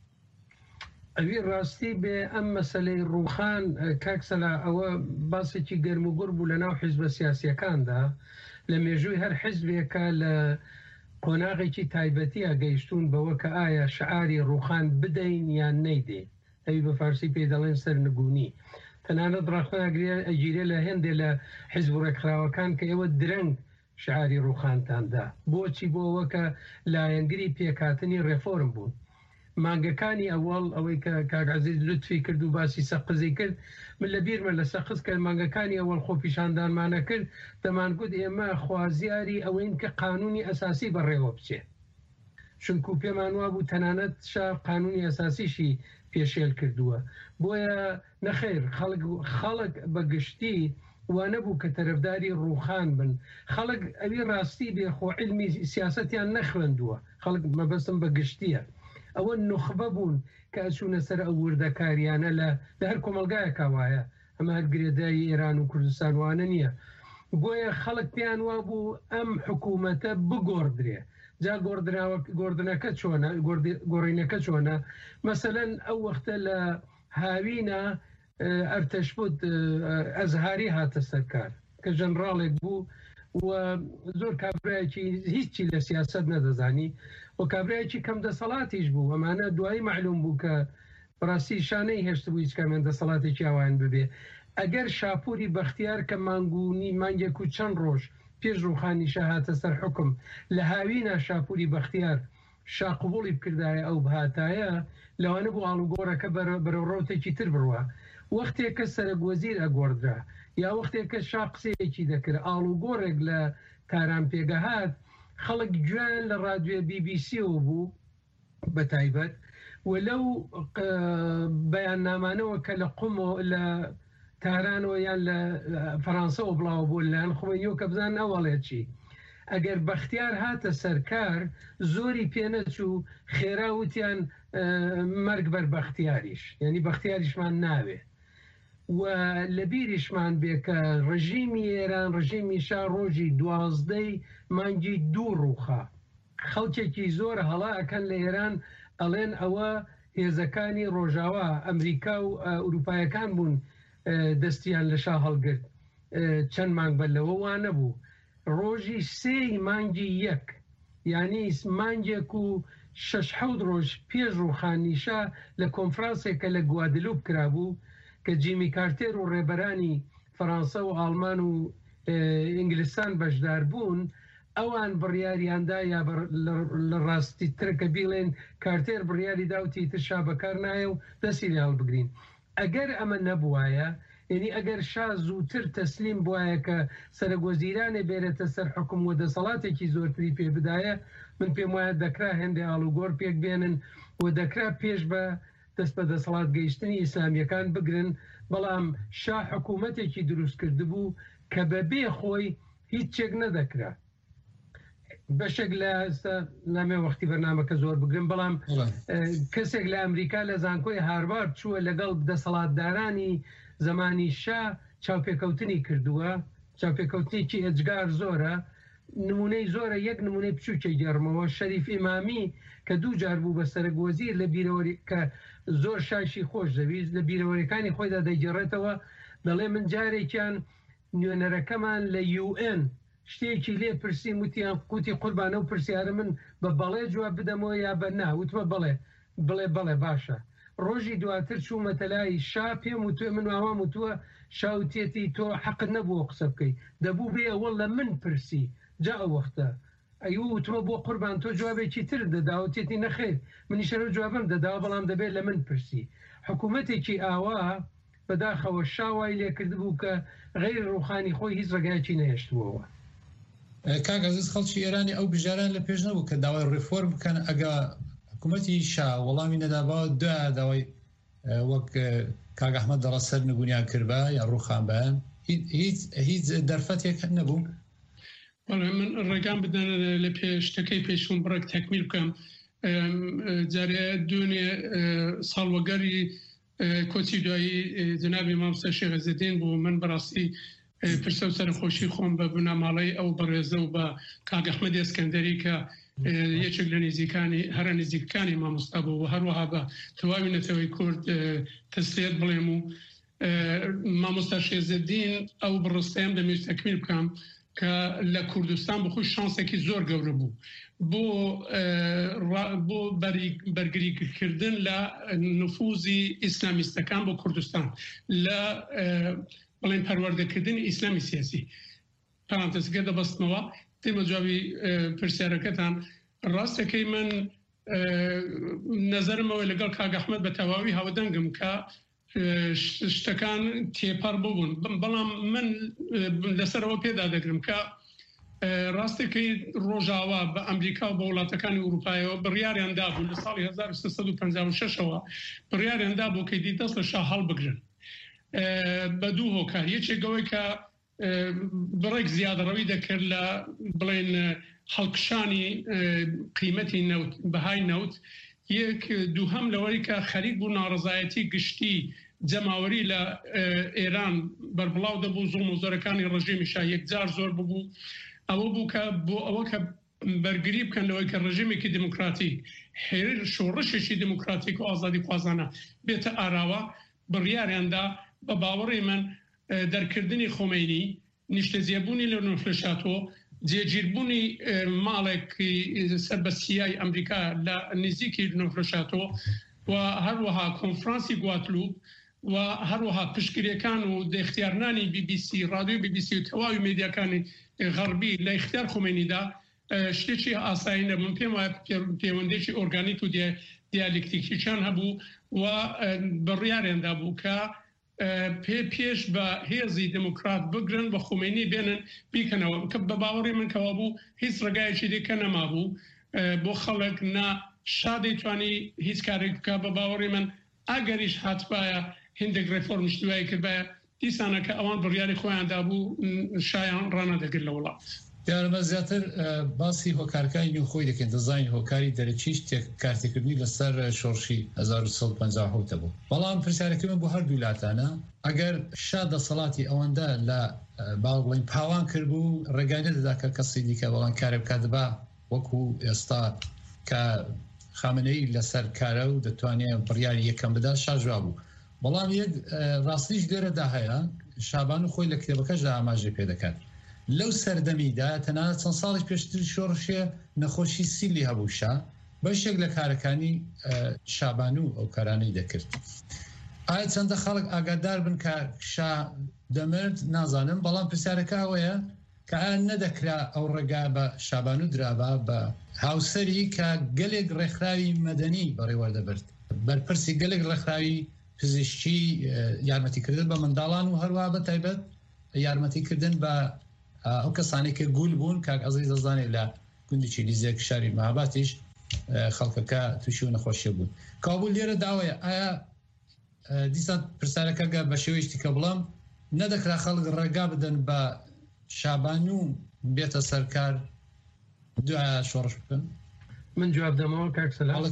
ئەوی ڕاستی بێ ئەم مەسەلەی ڕووخان کاکسەلا ئەوە باسێکی گەرم و گوڕ بوو لە ناو حیزبە سیاسیەکاندا لە مێژووی هەر حیزبێکە لە قۆناغێکی تایبەتیە گەیشتون بەوە کە ئایا شعاری ڕووخان بدەین یان نەیدێ ئەوی بە فارسی پێ دەڵێن سەرنگونی تەنانەت ڕاخۆیاگرێ ئەگیرێ لە هێندێ لە حیزب و ڕێکخراوەکان کە ئێوە درەنگ شعاری ڕووخانتاندا بۆچی بۆەوە کە لایەنگری پێکاتنی ڕێفۆرم بوون. مانگەکانی ئەوڵ ئەوەی کە کاگازی لوتفی کرد و باسی سەقزی کرد من لە بیرمە لە سەقز کە مانگەکانی ئەوڵ خۆپیشاندانمانە کرد دەمانگوت ئێمە خوازیاری ئەوەین کە قانونی ئەساسی بەڕێوە بچێت چونکو پێمان وا بوو تەنانەت شار قانونی ئەساسیشی پێشێل کردووە بۆیە نەخێر خەڵک بەگشتی وانە بوو کە تەرەفداری ڕوخان بن خەڵک ئەوی ڕاستی بێخۆ علمی سیاسەتیان نەخوێندووە خەڵک مەبەستم بەگشتیە ئەوە نخبە بوون کە ئەچوونە سەر ئەو وردەکاریانە لە هەر کۆمەلگایەکە وایە ئەمە هەر گرێدایی ئێران و کوردستان وانە نییە بۆیە خەڵک پێیان وا بوو ئەم حکوومەتە بگۆڕدرێ جا گۆڕدنەکە چۆنە گۆڕینەکە چۆنە مەسەلەن ئەو وەختە لە هاوینە ئەرتەشبوت ئەزهاری هاتە سەرکار کە ژەنڕاڵێک بوو و زۆر کابراایکی هیچی لە سیاست نەدەزانی و کابراایکی کەم دەسەڵاتیش بوو ئەمانە دوایی معلوم بوو کە بڕاستی شانەی هێشت بوو هیچ کامێن دەسەڵاتێکی ئەوان ببێ ئەگەر شاپوری بەختیار کە مانگونی مانگێک و چەند ڕۆژ پێش ڕوخانیشە هاتە سەر حکم لە هاوینە شاپوری بەختیار شاقبوڵی بکردایە ئەو بهاتایە لەوانە بوو ئاڵوگۆڕەکە بەرەو ڕۆتێکی تر بڕوە وەختێک کە سەرۆکوەزیر ئەگۆڕدرا یا وەختێک کە شا قسەیەکی دەکرد ئاڵوگۆڕێک لە تاران پێگەهات خەڵک گوێن لە ڕادیۆ بی بی سی و بوو بە تایبەت و لەو بەیاننامانەوە کە لە قومۆ لە تارانەوە یان لە فەرانسەوە بڵاو بوو لەیان خۆینیەوە کە بزان ئەوەڵێت چی ئەگەر بەختیار هاتە سەرکار زۆری پێنەچوو خێراوتیان مەرگ بەر بەختیاریش یعنی بەختیاریشمان ناوێ و لە بیریشمان بێ کە ڕژیمی ئێران ڕژیمی شا ڕۆژی دوازدەی مانگی دوو ڕووخا خەڵکێکی زۆر هەڵا ئەکەن لە ئێران ئەڵێن ئەوە هێزەکانی ڕۆژاوا ئەمریکا و ئەوروپایەکان بوون دەستیان لە شا هەڵگرت چەند مانگ بەر لەوە وانە بوو ڕۆژی سێی مانگی یەک یعنی مانگێک و شەش حەوت ڕۆژ پێش ڕوخانیشە لە کۆنفرانسێکە لە گوادلوب کرابوو کە جیمی کارتێر و ڕێبەرانی فەرانسە و ئاڵمان و ئینگلیستان بەشدار بوون ئەوان بڕیاریاندا یا لە ڕاستی ترکە بیڵێن کارتێر بڕیاری داوتی ترشا بەکار نایە و دەستی لێ بگرین ئەگەر ئەمە نەبوایە یعنی ئەگەر شا زووتر تەسلیم بواە کە سەرۆکوەزیرانێ بێرێتە سەر حکم و دەسەڵاتێکی زۆرتری پێ بدایە من پێم وایە دەکرا هێندێ ئاڵوگۆڕ پێک بێنن و دەکرا پێش بە دەست بە دەسەڵات گەیشتنی ئیسلامیەکان بگرن بەڵام شا حکوومەتێکی دروست کرده بوو کە بەبێ خۆی هیچ چێک نەدەکرا بەشێک لە نامێ وەختی بەرنامەکە زۆر بگرن بەڵام کەسێک لە ئەمریکا لە زانکۆی هارڤارد چووە لەگەڵ دەسەڵاتدارانی زمانی شا چاوپێکەوتنی کردووە چاوپێکەوتنێکی ئەجگار زۆرە نمونەی زۆرە یەک نمونەی بچووکێ گەڕمەوە شەریف ئیمامی کە دوو جار بوو بە سەرۆکوەزیر لە بیرەوەری کە زۆر شاشی خۆش دەویست لە بیرەوەریەکانی خۆیدا دەیگەڕێتەوە دەڵێ من جارێکیان نوێنەرەکەمان لە یو ئێن شتێکی لێ پرسیم وتیان قوتی قوربانە و پرسیارە من بە بەڵێ جواب بدەمەوە یا بە نا وتمە بڵێ بڵێ بڵێ باشە ڕۆژی دواتر چوومەتە لای شا پێم وتوێ من واوام وتووە شاوتێتی تۆ حەقت نەبووە قسە بکەیت دەبوو بێ ئەوە لە من پرسی جا ئەو وەختە ئەیوە وتمە بۆ قوربان تۆ جوابێکی تر دەداوتێتی نەخێر منیشەرە جوابم دەداوە بەڵام دەبێت لە من پرسی حکوومەتێکی ئاوا بەداخەوە شاوای لێکرد بوو کە غەیر ڕوخانی خۆی هیچ ڕێگایکی نەهێشتووەوە کاگەزیز خەڵکی ئێرانی ئەو بژاران لە پێش نەبوو کە داوای ڕێفۆرم بکەن ئەگە حکوومەتی شا وەڵامی نەداباوە دوای داوای وەک کاگ ئەحمەد دەڵە سەر نگونیان کردبا یا ڕوخان بەیان هیچ دەرفەتێک نەبوو من ڕێگام بدەن لە پێشتەکەی پێشوم بڕێک تەکمیل بکەم جارێ دوێنێ ساڵوەگەری کۆچی دوایی جنابی مامۆستا شێخ عەزەدین بوو من بەڕاستی پرسە و سەرخۆشی خۆم بە بنەماڵەی ئەو بەڕێزە و بە کاگ ئەحمەد ئەسکەندەری کە یەکێک لە نزیکانی هەرە نزیکەکانی مامۆستا بوو و هەروەها بە تەواوی نەتەوەی کورد تەسلیەت بڵێم و مامۆستا شێخ عەزەدین ئەو بڕستەیەم دەمێت تەکمیل بکەم کە لە کوردستان بخۆی شانسێکی زۆر گەورە بوو بۆ بۆ بەرگریکردن لە نفوزی ئیسلامیستەکان بۆ کوردستان لە بەڵێن پەروەردەکردنی ئیسلامی سیاسی پارانتزەکە دەبەستمەوە تێمە جوابی پرسیارەکەتان ڕاستەکەی من نەزەرمەوە لەگەڵ کاگ ئەحمەد بە تەواوی هاودەنگم کە شتەکان تێپەڕ ببوون بەڵام من لەسەرەوە پێدا دەگرم کە ڕاستێکی ڕۆژاوا بە ئەمریکا و بە وڵاتەکانی ئوروپایەوە بڕیاریان دابوو لە ساڵی هەزار و سێسەد و پەنجا و شەشەوە بڕیاریان دابوو کە دی دەست لە شا هەڵبگرن بە دوو هۆکار یەکێکەوەی کە بڕێک زیادەڕەوی دەکرد لە بڵێن هەڵکشانی قیمەتی نەوت بەهای نەوت یەک دووهەم لەوەی کە خەریک بوو ناڕزایەتی گشتی جەماوەری لە ئێران بەربڵاو دەبوو زوڵم و زۆرەکانی ڕژیمیشا یەکجار زۆر ببوو ئەوە بوو کە بۆ ئەوە کە بەرگری بکەن لەوەی کە ڕژیمێکی دموکراتیک هێر شۆڕشێکی دموکراتیک و ئازادی خوازانە بێتە ئاراوە بڕیاریاندا بە باوەڕی من دەرکردنی خۆمەینی نیشتەجێبوونی لە نوفلشاتۆ جێگیربوونی ماڵێکی سەربەستیای ئەمریکا لە نزیکی نوفلشاتۆ و هەروەها کۆنفرانسی گواتلوب و هەروەها پشتگیریەکان و دەختیارنانی بی بی سی رادیۆ بی بی سی و تەواوی میدیاکانی غەربی لە اختیار خۆمەینیدا شتێکی ئاسایی نەبوون پێم وایە پەیوەندێکی ئۆرگانیک و دیالکتیکیشان هەبوو و بڕیاریاندا بوو کە پێش بە هێزی دموکرات بگرن بە خۆمەینی بێنن بیکەنەوە کە بە باوەڕی من کەوا بوو هیچ ڕێگایەکی دیکە نەما بوو بۆ خەڵک نا شا دەیتوانی هیچ کارێک بکە بە باوەڕی من ئەگەریش هاتبایە هندێک ڕێفۆرمش دوای کردبایە دیسانە کە ئەوان بڕیاری خۆیاندا بوو شایان ڕانەدەگرت لە وڵات. یارمە زیاتر باسی هۆکارەکانی نوێ خۆی دەکەن دەزانی هۆکاری دەرەچیش کارتێکردنی لەسەر شۆڕشی هەزار و سەد و پەنجا و هەوت بوو. بەڵام پرسیارەکەی من بۆ هەردوو وڵاتانە ئەگەر شا دەسەڵاتی ئەوەندە لە باڵین پاوان کردبوو ڕێگای نەدەدا کە کەسی دیکە بەڵام کارێ بکات بە وەکو ئێستا کە خامنەی لەسەر کارە و دەتوانێت بڕیاری یەکەم بدا شاژوا بوو. بەڵام یەک ڕاستیش لێرەدا هەیە شابان و خۆی لە کتێبەکەشدا ئاماژەی پێ دەکات. لەو سەردەمیدا تەنانەت چەند ساڵی پێشتر شۆڕشێ نەخۆشی سیلی هەبووشا بەشێک لە کارەکانی شابان و ئەو کارانەی دەکرد. ئایا چەندە خەڵک ئاگادار بن کە شا دەمرد نازانم بەڵام پرسیارەکە ئەوەیە کە ئایا نەدەکرا ئەو ڕێگا بە شابان و درابا بە هاوسەری کە گەلێک ڕێکخراوی مەدەنی بەڕێوەردەبرد بەرپرسی گەلێک ڕێکخراوی پزیشکی یارمەتیکردن بە منداڵان و هەروە بە تایبەت یارمەتیکردن بە ئەو کەسانی کە گول بوون کاک ئەزیز دەزانێت لە گوندی لیزێک شاری مەهاباتیش خەڵکەکە تووشی و نەخۆشیە بوون. کابوول لێرە داوایە ئایا دیسان پرسیارەکە بە شێوەیەشتی کە بڵام نەدەکرا خەڵک ڕێگا بدەن بە شابان و بێتە سەرکار دوایە شۆڕش بکەن؟ من جواب دەمەوە کاک سەلام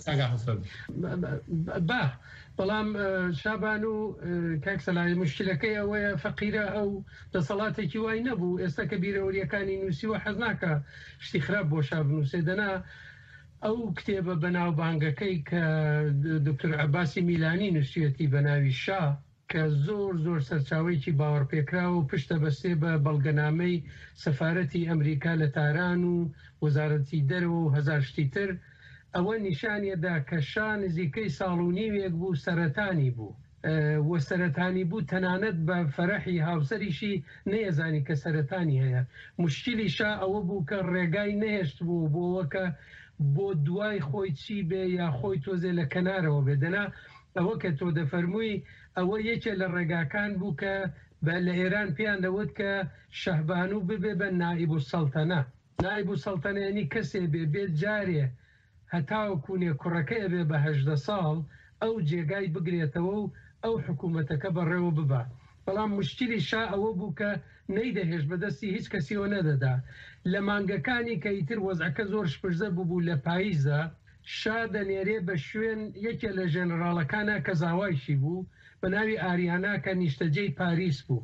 با بەڵام شابان و کاک سەلای مشکلەکەی ئەوەیە فەقیرە ئەو دەسەڵاتێکی وای نەبوو ئێستا کە بیرەوەریەکانی نووسی و حەز ناکە شتی خراپ بۆ شاب نووسێ دەنا ئەو کتێبە بەناو بانگەکەی کە دکتۆر عەباسی میلانی نووسیەتی بە ناوی شا کە زۆر زۆر سەرچاوەیەکی باوەڕپێکراوە و پشتە بەستێ بە بەڵگەنامەی سەفارەتی ئەمریکا لە تاران و وەزارەتی دەرەوە و هەزار شتی تر ئەوە نیشانێدا کە شا نزیکەی ساڵ و نیوێک بوو سەرەتانی بوو وە سەرەتانی بوو تەنانەت بە فەرەحی هاوسەریشی نەیەزانی کە سەرەتانی هەیە. مشکلی شا ئەوە بوو کە ڕێگای نەهێشت بوو بۆەوە کە بۆ دوای خۆی چی بێ یا خۆی تۆزێ لە کەنارەوە بێدەنا ئەوە کە تۆ دەفەرمووی ئەوە یەکێ لە ڕێگاکان بوو کە لە ئێران پێیان دەوت کە شەهبانو ببێ بە نائیب السەڵتەنە. نائیب السەڵتەنەیەنی کەسێ بێ بێت جارێ هەتاوەکوونێ کوڕەکەی بێ بە هەژدە ساڵ ئەو جێگای بگرێتەوە و ئەو حکوومەتەکە بەڕێوە ببە. بەڵام مشکلی شا ئەوە بوو کە نەیدەهێش بەدەستی هیچ کەسیەوە نەدەدا. لە مانگەکانی کە ئیتر وەزعەکە زۆر شپرزە بوو لە پاییزە شا دەنێرێ بە شوێن یەکێ لە ژێنەراڵەکانە کە زاوایشی بوو بە ناوی ئاریانا کە نیشتەجێی پاریس بوو.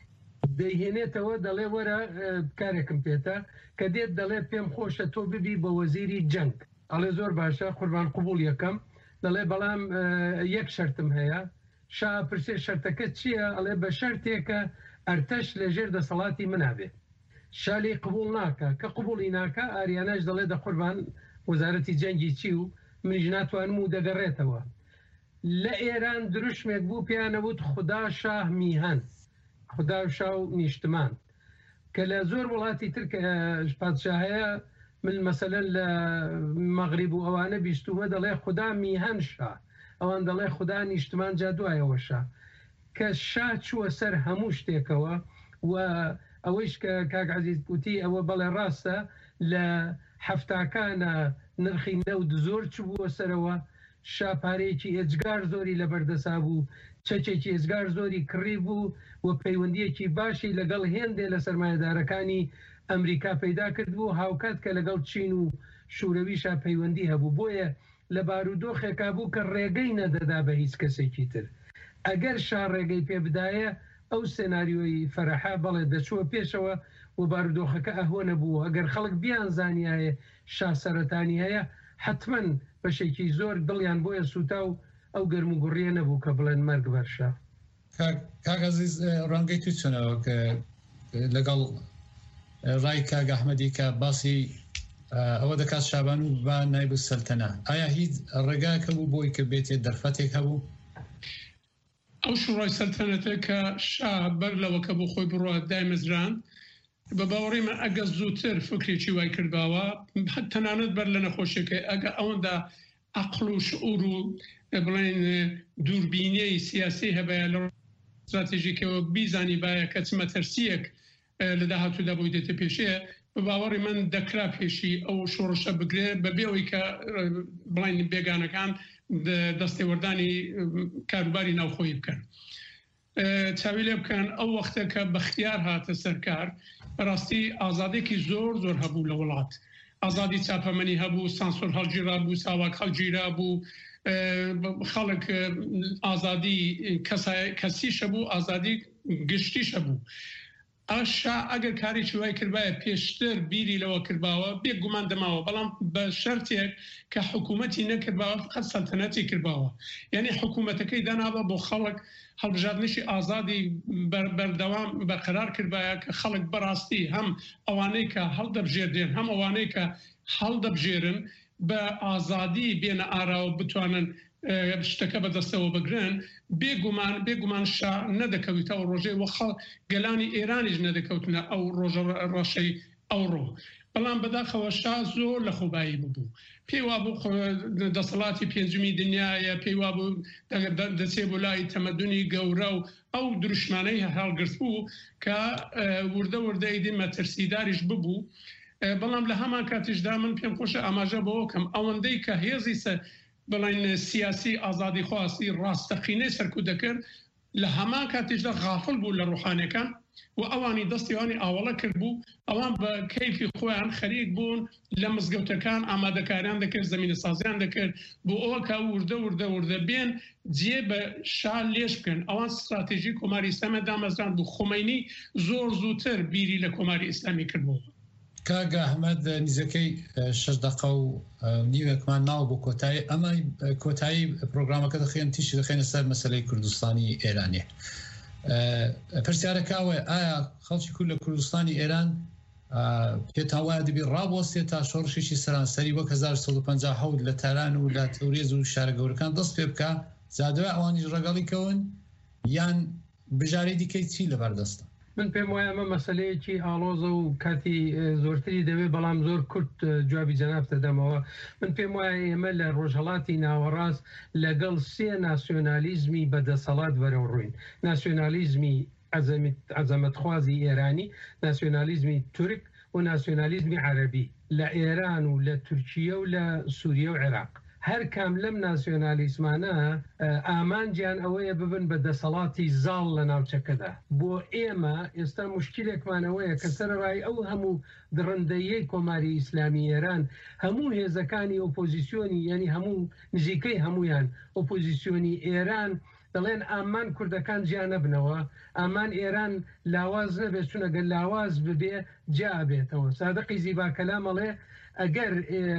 دەیهێنێتەوە دەڵێ وەرە کارێکم پێێتە کە دێت دەڵێ پێم خۆشە تۆ ببی بە وەزیری جەنگ. ئەڵێ زۆر باشە قوربان قبول یەکەم دەڵێ بەڵام یەک شەرتم هەیە. شا پرسێ شەرتەکە چییە؟ ئەڵێ بە شەرتێکە ئەرتەش لەژێر دەسەڵاتی منابێ. شالی قبول ناکە کە قبولی ناکە ئاریانەش دەڵێ دە قوربان وەزارەتی جەنگی چی و منیش ناتوانم و دەگەڕێتەوە. لە ئێران دروشمێک بوو پیانەوت خدا شاه میهن خدا شاه و نیشتمان کە لە زۆر وڵاتی تر پادشاهەیە من مەسەلەن لە مەغریب و ئەوانە بیستومە دەڵێ خدا میهن شا ئەوان دەڵێ خدا نیشتمان جا دوایەوە شا کە شا چووە سەر هەموو شتێکەوە و ئەوەیش کە کاک عەزیز گوتی ئەوە بەڵێ ڕاستە لە هەفتاکانە نرخی نەود زۆر چ بووە سەرەوە، شاپارەیەکی ئێجگار زۆری لە بەردەسا بوو، چەکێکی ئێجگار زۆری کڕی بوو و پەیوەندیەکی باشی لەگەڵ هێندێ لە سەرمایەدارەکانی ئەمریکا پەیدا کرد بوو، هاوکات کە لەگەڵ چین و شوورەویشا پەیوەندی هەبوو. بۆیە لە بارودۆخێکا بوو کە ڕێگەی نەدەدا بە هیچ کەسێکی تر. ئەگەر شا ڕێگەی پێ بدایە ئەو سێناریۆی فەرەحا بەڵێ دەچووە پێشەوە و بارودۆخەکە ئەهۆ نەبووە. ئەگەر خەڵک بیان زانیایە شا سەرەتانی هەیە حتمما بەشێکی زۆر دڵیان بۆیە سوتا و ئەو گەرم و گوڕیە نەبوو کە بڵێن مەرگ بەرشا. کاک عەزیز ڕەنگەی تو چۆنەوە کە لەگەڵ ڕای کاک ئەحمەدی کە باسی ئەوە دەکات شابان و با نایب سەلتەنە، ئایا هیچ ڕێگاکە بوو بۆی کە بێتێ دەرفەتێک هەبوو؟ ئەو شوڕای سەلتەنەتە کە شا بەر لەوە کە بۆ خۆی بڕوە دایمەزران بە باوەڕێمە ئەگە زووتر فکرێکی وای کردباوە تەنانەت بەر لە نەخۆشیەکەی ئەگە ئەوەندا عەقڵ و شعور و بڵێن دووربینەی سیاسی هەبەیە لە استراتێژیکەوە بیزانی باە کە چمە تەرسیەک لە داهاتوودا بۆی دێتە پێشەیە بە باوەڕی من دەکرا پێشی ئەو شۆڕشە بگرێ بەبێەوەی کە بڵین بێگانەکان دەستێوەردانی کاروباری ناوخۆی بکەن. چاوی لێ بکەن ئەو وەختە کە بەختیار هاتە سەرکار بەڕاستی ئازادێکی زۆر زۆر هەبوو لە وڵات. ئازادی چاپەمەنی هەبوو، سانسۆر هەڵگیرا بوو، ساواک هەڵگیرا بوو، خەڵک ئازادی کەسیشە بوو، ئازادی گشتیشە بوو. ئاشا ئەگەر کارێکی وای کردبایە پێشتر بیری لەوە کردباوە بێگومان دەماوە، بەڵام بە شەرتێک کە حکوومەتی نەکردباوە فقط سەلتەنەتی کردباوە. یعنی حکوومەتەکەی دانابە بۆ خەڵک هەڵبژاردنشی ئازادی بەردەوام بەقرار کردبایە کە خەڵک بەڕاستی هەم ئەوانەی کە هەڵدەبژێردێن هەم ئەوانەی کە هەڵدەبژێرن بە ئازادی بێنە ئاراوە بتوانن شتەکە بەدەستەوە بگرن. بێگومان بێگومان شا نەدەکەویتەوە ڕۆژەی وەخەڵ گەلانی ئێرانیش نەدەکەوتنە ئەو ڕۆژە ڕەشەی ئەوڕۆ. بەڵام بەداخەوە شا زۆر لە خۆبایی ببوو. پێیوا بوو دەسەڵاتی پێنجمی دنیاە، پێیوا بوو دەچێ بۆ لای تەمەدونی گەورە و ئەو دروشمانەی هەڵگرت بوو کە وردە وردە ئیدی مەترسیداریش ببوو. بەڵام لە هەمان کاتیشدا من پێم خۆشە ئاماژە بەوە کەم ئەوەندەی کە هێزی سە بڵین سیاسی ئازادی خواستی ڕاستەقینەی سەرکو دەکرد لە هەمان کاتیشدا غافڵ بوو لە ڕوحانەکان و ئەوانی دەستیوانی ئاوەڵە کرد بوو. ئەوان بە کەیفی خۆیان خەریک بوون لە مزگەوتەکان ئامادەکاریان دەکرد، زمینە سازیان دەکرد بۆ ئەوە کە وردە وردە وردە بێن جێ بە شا لێش بکەن. ئەوان استراتێژی کۆماری ئیسلامی دامەزران بوو. خۆمەینی زۆر زووتر بیری لە کۆماری ئیسلامی کردبوو. کاک ئەحمەد نزیکەی شەش دقە و نیوێکمان ناو بۆ کۆتایی ئەمە کۆتایی پرۆگرامەکە دەخێن تیشی دەخێنە سەر مەسەلەی کوردستانی ئێرانێ. پرسیارەکەوە ئایا خەڵکی کورد لە کوردستانی ئێران پێتان وایە دەبێ ڕابوەستێت تا شۆڕشێکی سەرانسەری وەک هەزار سەد و پەنجا و حەوت لە تاران و لە تەورێز و شارە گەورەکان دەست پێ بکە زادوای ئەوانیش ڕەگەڵی کەون یان بژارەی دیکەی چی لەبەردەستە؟ من پێم وایە ئەمە مەسەلەیەکی ئاڵۆزە و کاتی زۆرتری دەوێت، بەڵام زۆر کورت جوابی جەناب دەدەمەوە. من پێم وایە ئێمە لە ڕۆژهەڵاتی ناوەڕاست لەگەڵ سێ ناسیۆنالیزمی بەدەسەڵات بەرەو ڕووین. ناسیۆنالیزمی عەزەمەتخوازی ئێرانی، ناسیۆنالیزمی تورک و ناسیۆنالیزمی عەرەبی لە ئێران و لە تورکیە و لە سووریە و عێراق. هەر کام لەم ناسیۆنالیزمانە ئامانجیان ئەوەیە ببن بە دەسەڵاتی زاڵ لە ناوچەکەدا. بۆ ئێمە ئێستا مشکلێکمانەوەیە کە سەرڕای ئەو هەموو درڕندەیەی کۆماری ئیسلامی ئێران هەموو هێزەکانی ئۆپۆزیسیۆنی یعنی هەموو نزیکەی هەمویان ئۆپۆزیسیۆنی ئێران دەڵێن ئامان کوردەکان جیان نەبنەوە، ئامان ئێران لاواز نەبێت، چونەگە لاواز ببێ جا بێتەوە. سادقی زیباکەلامەڵێ ئەگەر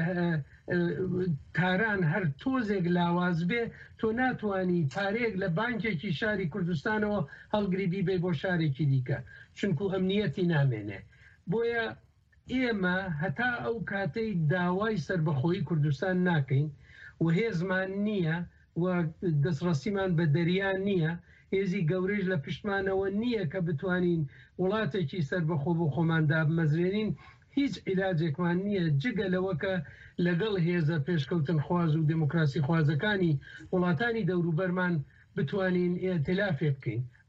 تاران هەر تۆزێک لاواز بێ تۆ ناتوانی پارێک لە بانکێکی شاری کوردستانەوە هەڵگریبی بێ بۆ شارێکی دیکە، چونکو ئەمنیەتی نامێنێ. بۆیە ئێمە هەتا ئەو کاتەی داوای سربەخۆیی کوردستان ناکەین و هێزمان نییە و دەستڕەسیمان بە دەریان نییە، هێزی گەورەش لە پشتمانەوە نییە کە بتوانین وڵاتێکی سربەخۆ بۆ خۆمان دابمەزرێنین، هیچ عیلاجێکمان نییە جگە لەوە کە لەگەڵ هێزە پێشکەوتن خواز و دموکراسی خوازەکانی وڵاتانی دەوروبەرمان بتوانین ئێتلافێ بکەین.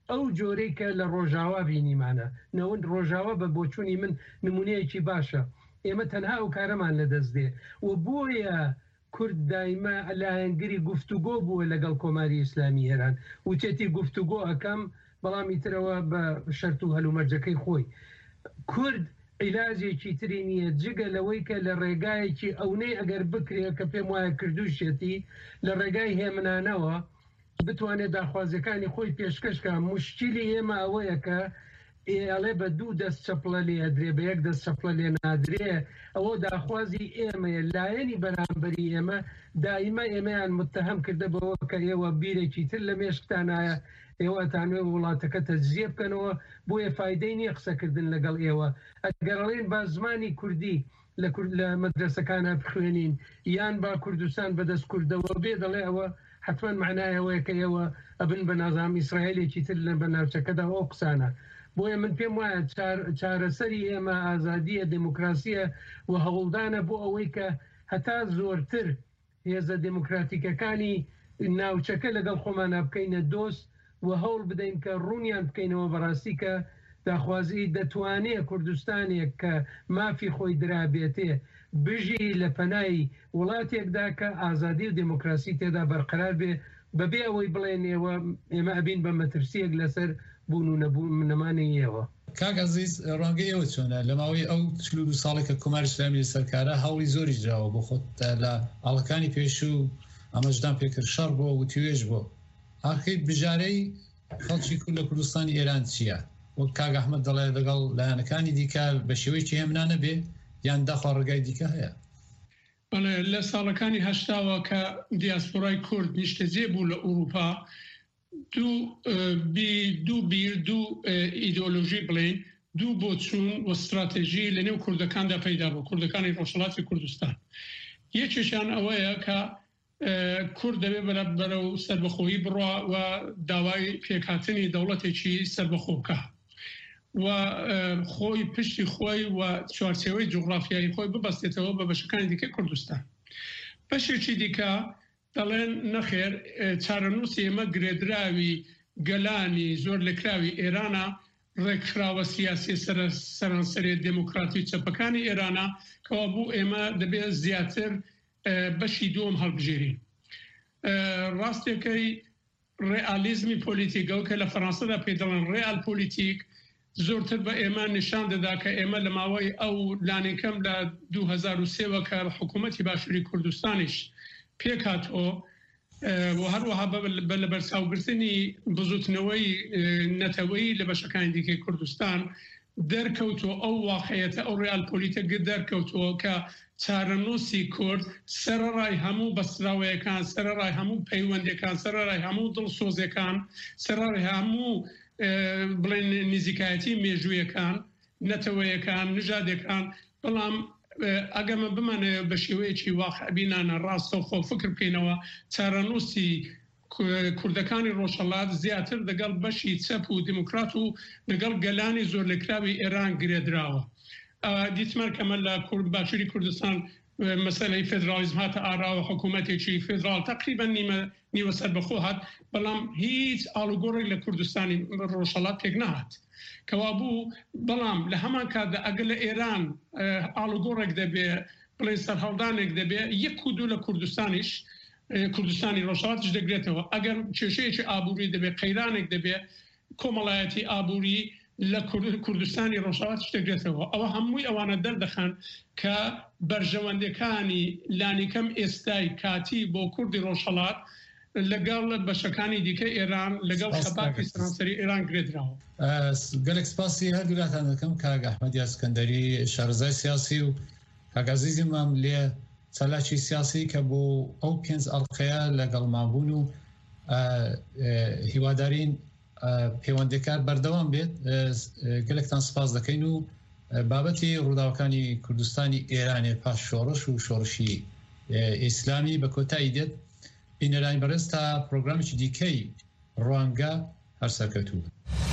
ئەو جۆرەی کە لە ڕۆژاوا بینیمانە نەوەند ڕۆژاوا بە بۆچوونی من نمونەیەکی باشە ئێمە تەنها ئەو کارەمان لەدەست دێ و بۆیە کورد دایمە لایەنگری گفتوگۆ بووە لەگەڵ کۆماری ئیسلامی ئێران وچێتی گفتوگۆ ئەەکەم بەڵامی ترەوە بە شەرت و هەلومەرجەکەی خۆی کورد عیلاجێکی تری نییە جگە لەوەی کە لە ڕێگایەکی ئەوەی ئەگەر بکرێت کە پێم وایە کردوشێتی لە ڕێگای هێمنانەوە بتوانێت داخوازەکانی خۆی پێشکەشکە مشکلی ئێمە ئەوەیە کە ئێڵێ بە دوو دەست چەپڵە لێ ئەدرێ بە یەک دەست چەپڵە لێ نادرێ ئەوە داخوازی ئێمەیە لایەنی بەرامبەری ئێمە دائیمە ئێمەیان متتەهم کردە بەوە کە ئێوە بیرێکی تر لە مێشکتانایە ئێوەتانوێ وڵاتەکە تەجزیە بکەنەوە بۆیە فایدەی نییە قسەکردن لەگەڵ ئێوە ئەگەڕڵێن با زمانی کوردی لە مەدرسەکانە بخوێنین یان با کوردستان بەدەست کوردەوە بێ دەڵێ ئەوە حتمما معنایەوەیە کە ئێوە ئەبن بە نازام ئیسرائیلێکی تر لە بەناوچەکەدا ئەو قسانە بۆیە من پێم وایە چارەسەری ئێمە ئازادیە دموکراسیە و هەوڵدانە بۆ ئەوەی کە هەتا زۆرتر هێزە دموکراتیکەکانی ناوچەکە لەگەڵ خۆمانە بکەینە دۆست و هەوڵ بدەین کە ڕوونیان بکەینەوە بەڕاستی کە داخوازی دەتوانێت کوردستانێک کە مافی خۆی درابێتێ بژی لە پەنای وڵاتێکدا کە ئازادی و دموکراسی تێدا بەرقرار بێ بەبێ ئەوەی بڵێن ئێوە ئێمە ئەبین بە مەترسیەک لەسەر بوون و نەبوونەمانی ئێوە کاک عەزیز ڕەنگەی ئێوە چۆنە لە ماوەی ئەو چل و دو ساڵێک کە کۆماری ئیسلامی سەرکارە هەوڵی زۆری دراوە بۆ خۆت لە ئاڵەکانی پێشوو ئەمەشدان پێکرد شەڕ بۆ و توێژ بۆ ئاخی بژارەی خەڵکی کورد لە کوردستانی ئێران چییە؟ وەک کاک ئەحمەد دەڵێ لەگەڵ لایەنەکانی دیکە بە شێوەیەکی هێمنانە بێ یان داخوا ڕێگای دیکە هەیە؟ لە ساڵەکانی هەشتاوە کە دیاسپۆرای کورد نیشتەجێ بوو لە ئوروپا دوو بیر دوو ئیدۆلۆژی بڵێن دوو بۆ چوون و استراتێژی لە نێو کوردەکاندا پەیدا بوو کوردەکانی ڕۆژهەڵاتی کوردستان یەکێکیان ئەوەیە کە کورد دەبێت بەرە و سەربەخۆیی بڕوا و داوای پێکهاتنی دەوڵەتێکی سەربەخۆ بکە و خۆی پشتی خۆی و چوارچێوەی جوغرافیایی خۆی ببەستێتەوە بە بەشەکانی دیکە کوردستان بەشێکی دیکە دەڵێن نەخێر چارەنووسی ئێمە گرێدراوی گەلانی زۆر لەکراوی ئێرانە ڕێکخراوە سیاسی سەرانسەری دموکراتی چەپەکانی ئێرانە کەوا بوو ئێمە دەبێت زیاتر بەشی دووەم هەڵبژێرین ڕاستێکەی ڕێئالیزمی پۆلیتیکە و کە لە فەڕەنسەدا پێ دەڵێن ڕێئال پۆلیتیک زۆرتر بە ئێمە نیشان دەدا کە ئێمە لە ماوەی ئەو لانێکەم لە دوو هەزار و سێوە کە حکوومەتی باشووری کوردستانیش پێک هاتۆ و هەروەها بە لە بەرچاوگرتنی بزوتنەوەی نەتەوەی لە بەشەکانی دیکەی کوردستان دەرکەوتۆ ئەو واقعیەتە ئەو ڕێئال پۆلیتیکە دەرکەوتۆ کە چارەنووسی کورد سەرەڕای هەموو بەستراوەیەکان سەرەڕای هەموو پەیوەندەکان سەرەڕای هەموو دڵسۆزەکان سەرەڕای هەموو بڵێن نزیکایەتی مێژوویەکان نەتەوەیەکان نژادەکان بەڵام ئەگەمە بمانێ بە شێوەیەکی واقعبینانە ڕاستەوخۆ فکر بکەینەوە چارەنووسی کوردەکانی ڕۆژهەڵات زیاتر دەگەڵ بەشی چەپ و دموکرات و لەگەڵ گەلانی زۆر لەکراوی ئێران گرێدراوە دیتمار کەمە لە باشووری کوردستان مەسەلەی فێدرالیزم هاتە ئاراوە حکوومەتێکی فێدرال تقریبا نیوە سەربەخۆ هات بەڵام هیچ ئاڵوگۆڕێک لە کوردستانی ڕۆژهەڵات پێک نهات کەوا بوو بەڵام لە هەمان کاتدا ئەگەر لە ئێران ئاڵوگۆڕێک دەبێ بڵێ سەرهەڵدانێک دەبێ یەک و دوو لە کوردستانیش کوردستانی ڕۆژهەڵاتش دەگرێتەوە ئەگەر کێشەیەکی ئابووری دەبێ قەیرانێک دەبێ کۆمەڵایەتی ئابووری لە کوردستانی ڕۆژهەڵات دەگرێتەوە ئەوە هەمووی ئەوانە دەردەخەن کە بەرژەوەندەکانی لانیکەم ئێستای کاتی بۆ کوردی ڕۆژهەڵات لەگەڵ بەشەکانی دیکە ئێران لەگەڵ خەباتی سەرانسەری ئێران گرێدراوە گەلێک سپاسی هەردوولاتان دەکەم کاک ئەحمەد یاسکەندەری شارەزای سیاسی و کاک عەزیزی مام لێ چالاکی سیاسی کە بۆ ئەو پێنج ئەڵقەیە لەگەڵ مابوون و هیوادارین پەیوەندەکار بەردەوام بێت گەلێکتان سپاس دەکەین و بابەتی ڕووداوەکانی کوردستانی ئێرانێ پاش شۆڕش و شۆڕشی ئیسلامی بە کۆتایی دێت بینەرانی بەڕێز تا پرۆگرامێکی دیکەی ڕوانگە هەر سەرکەوتوو.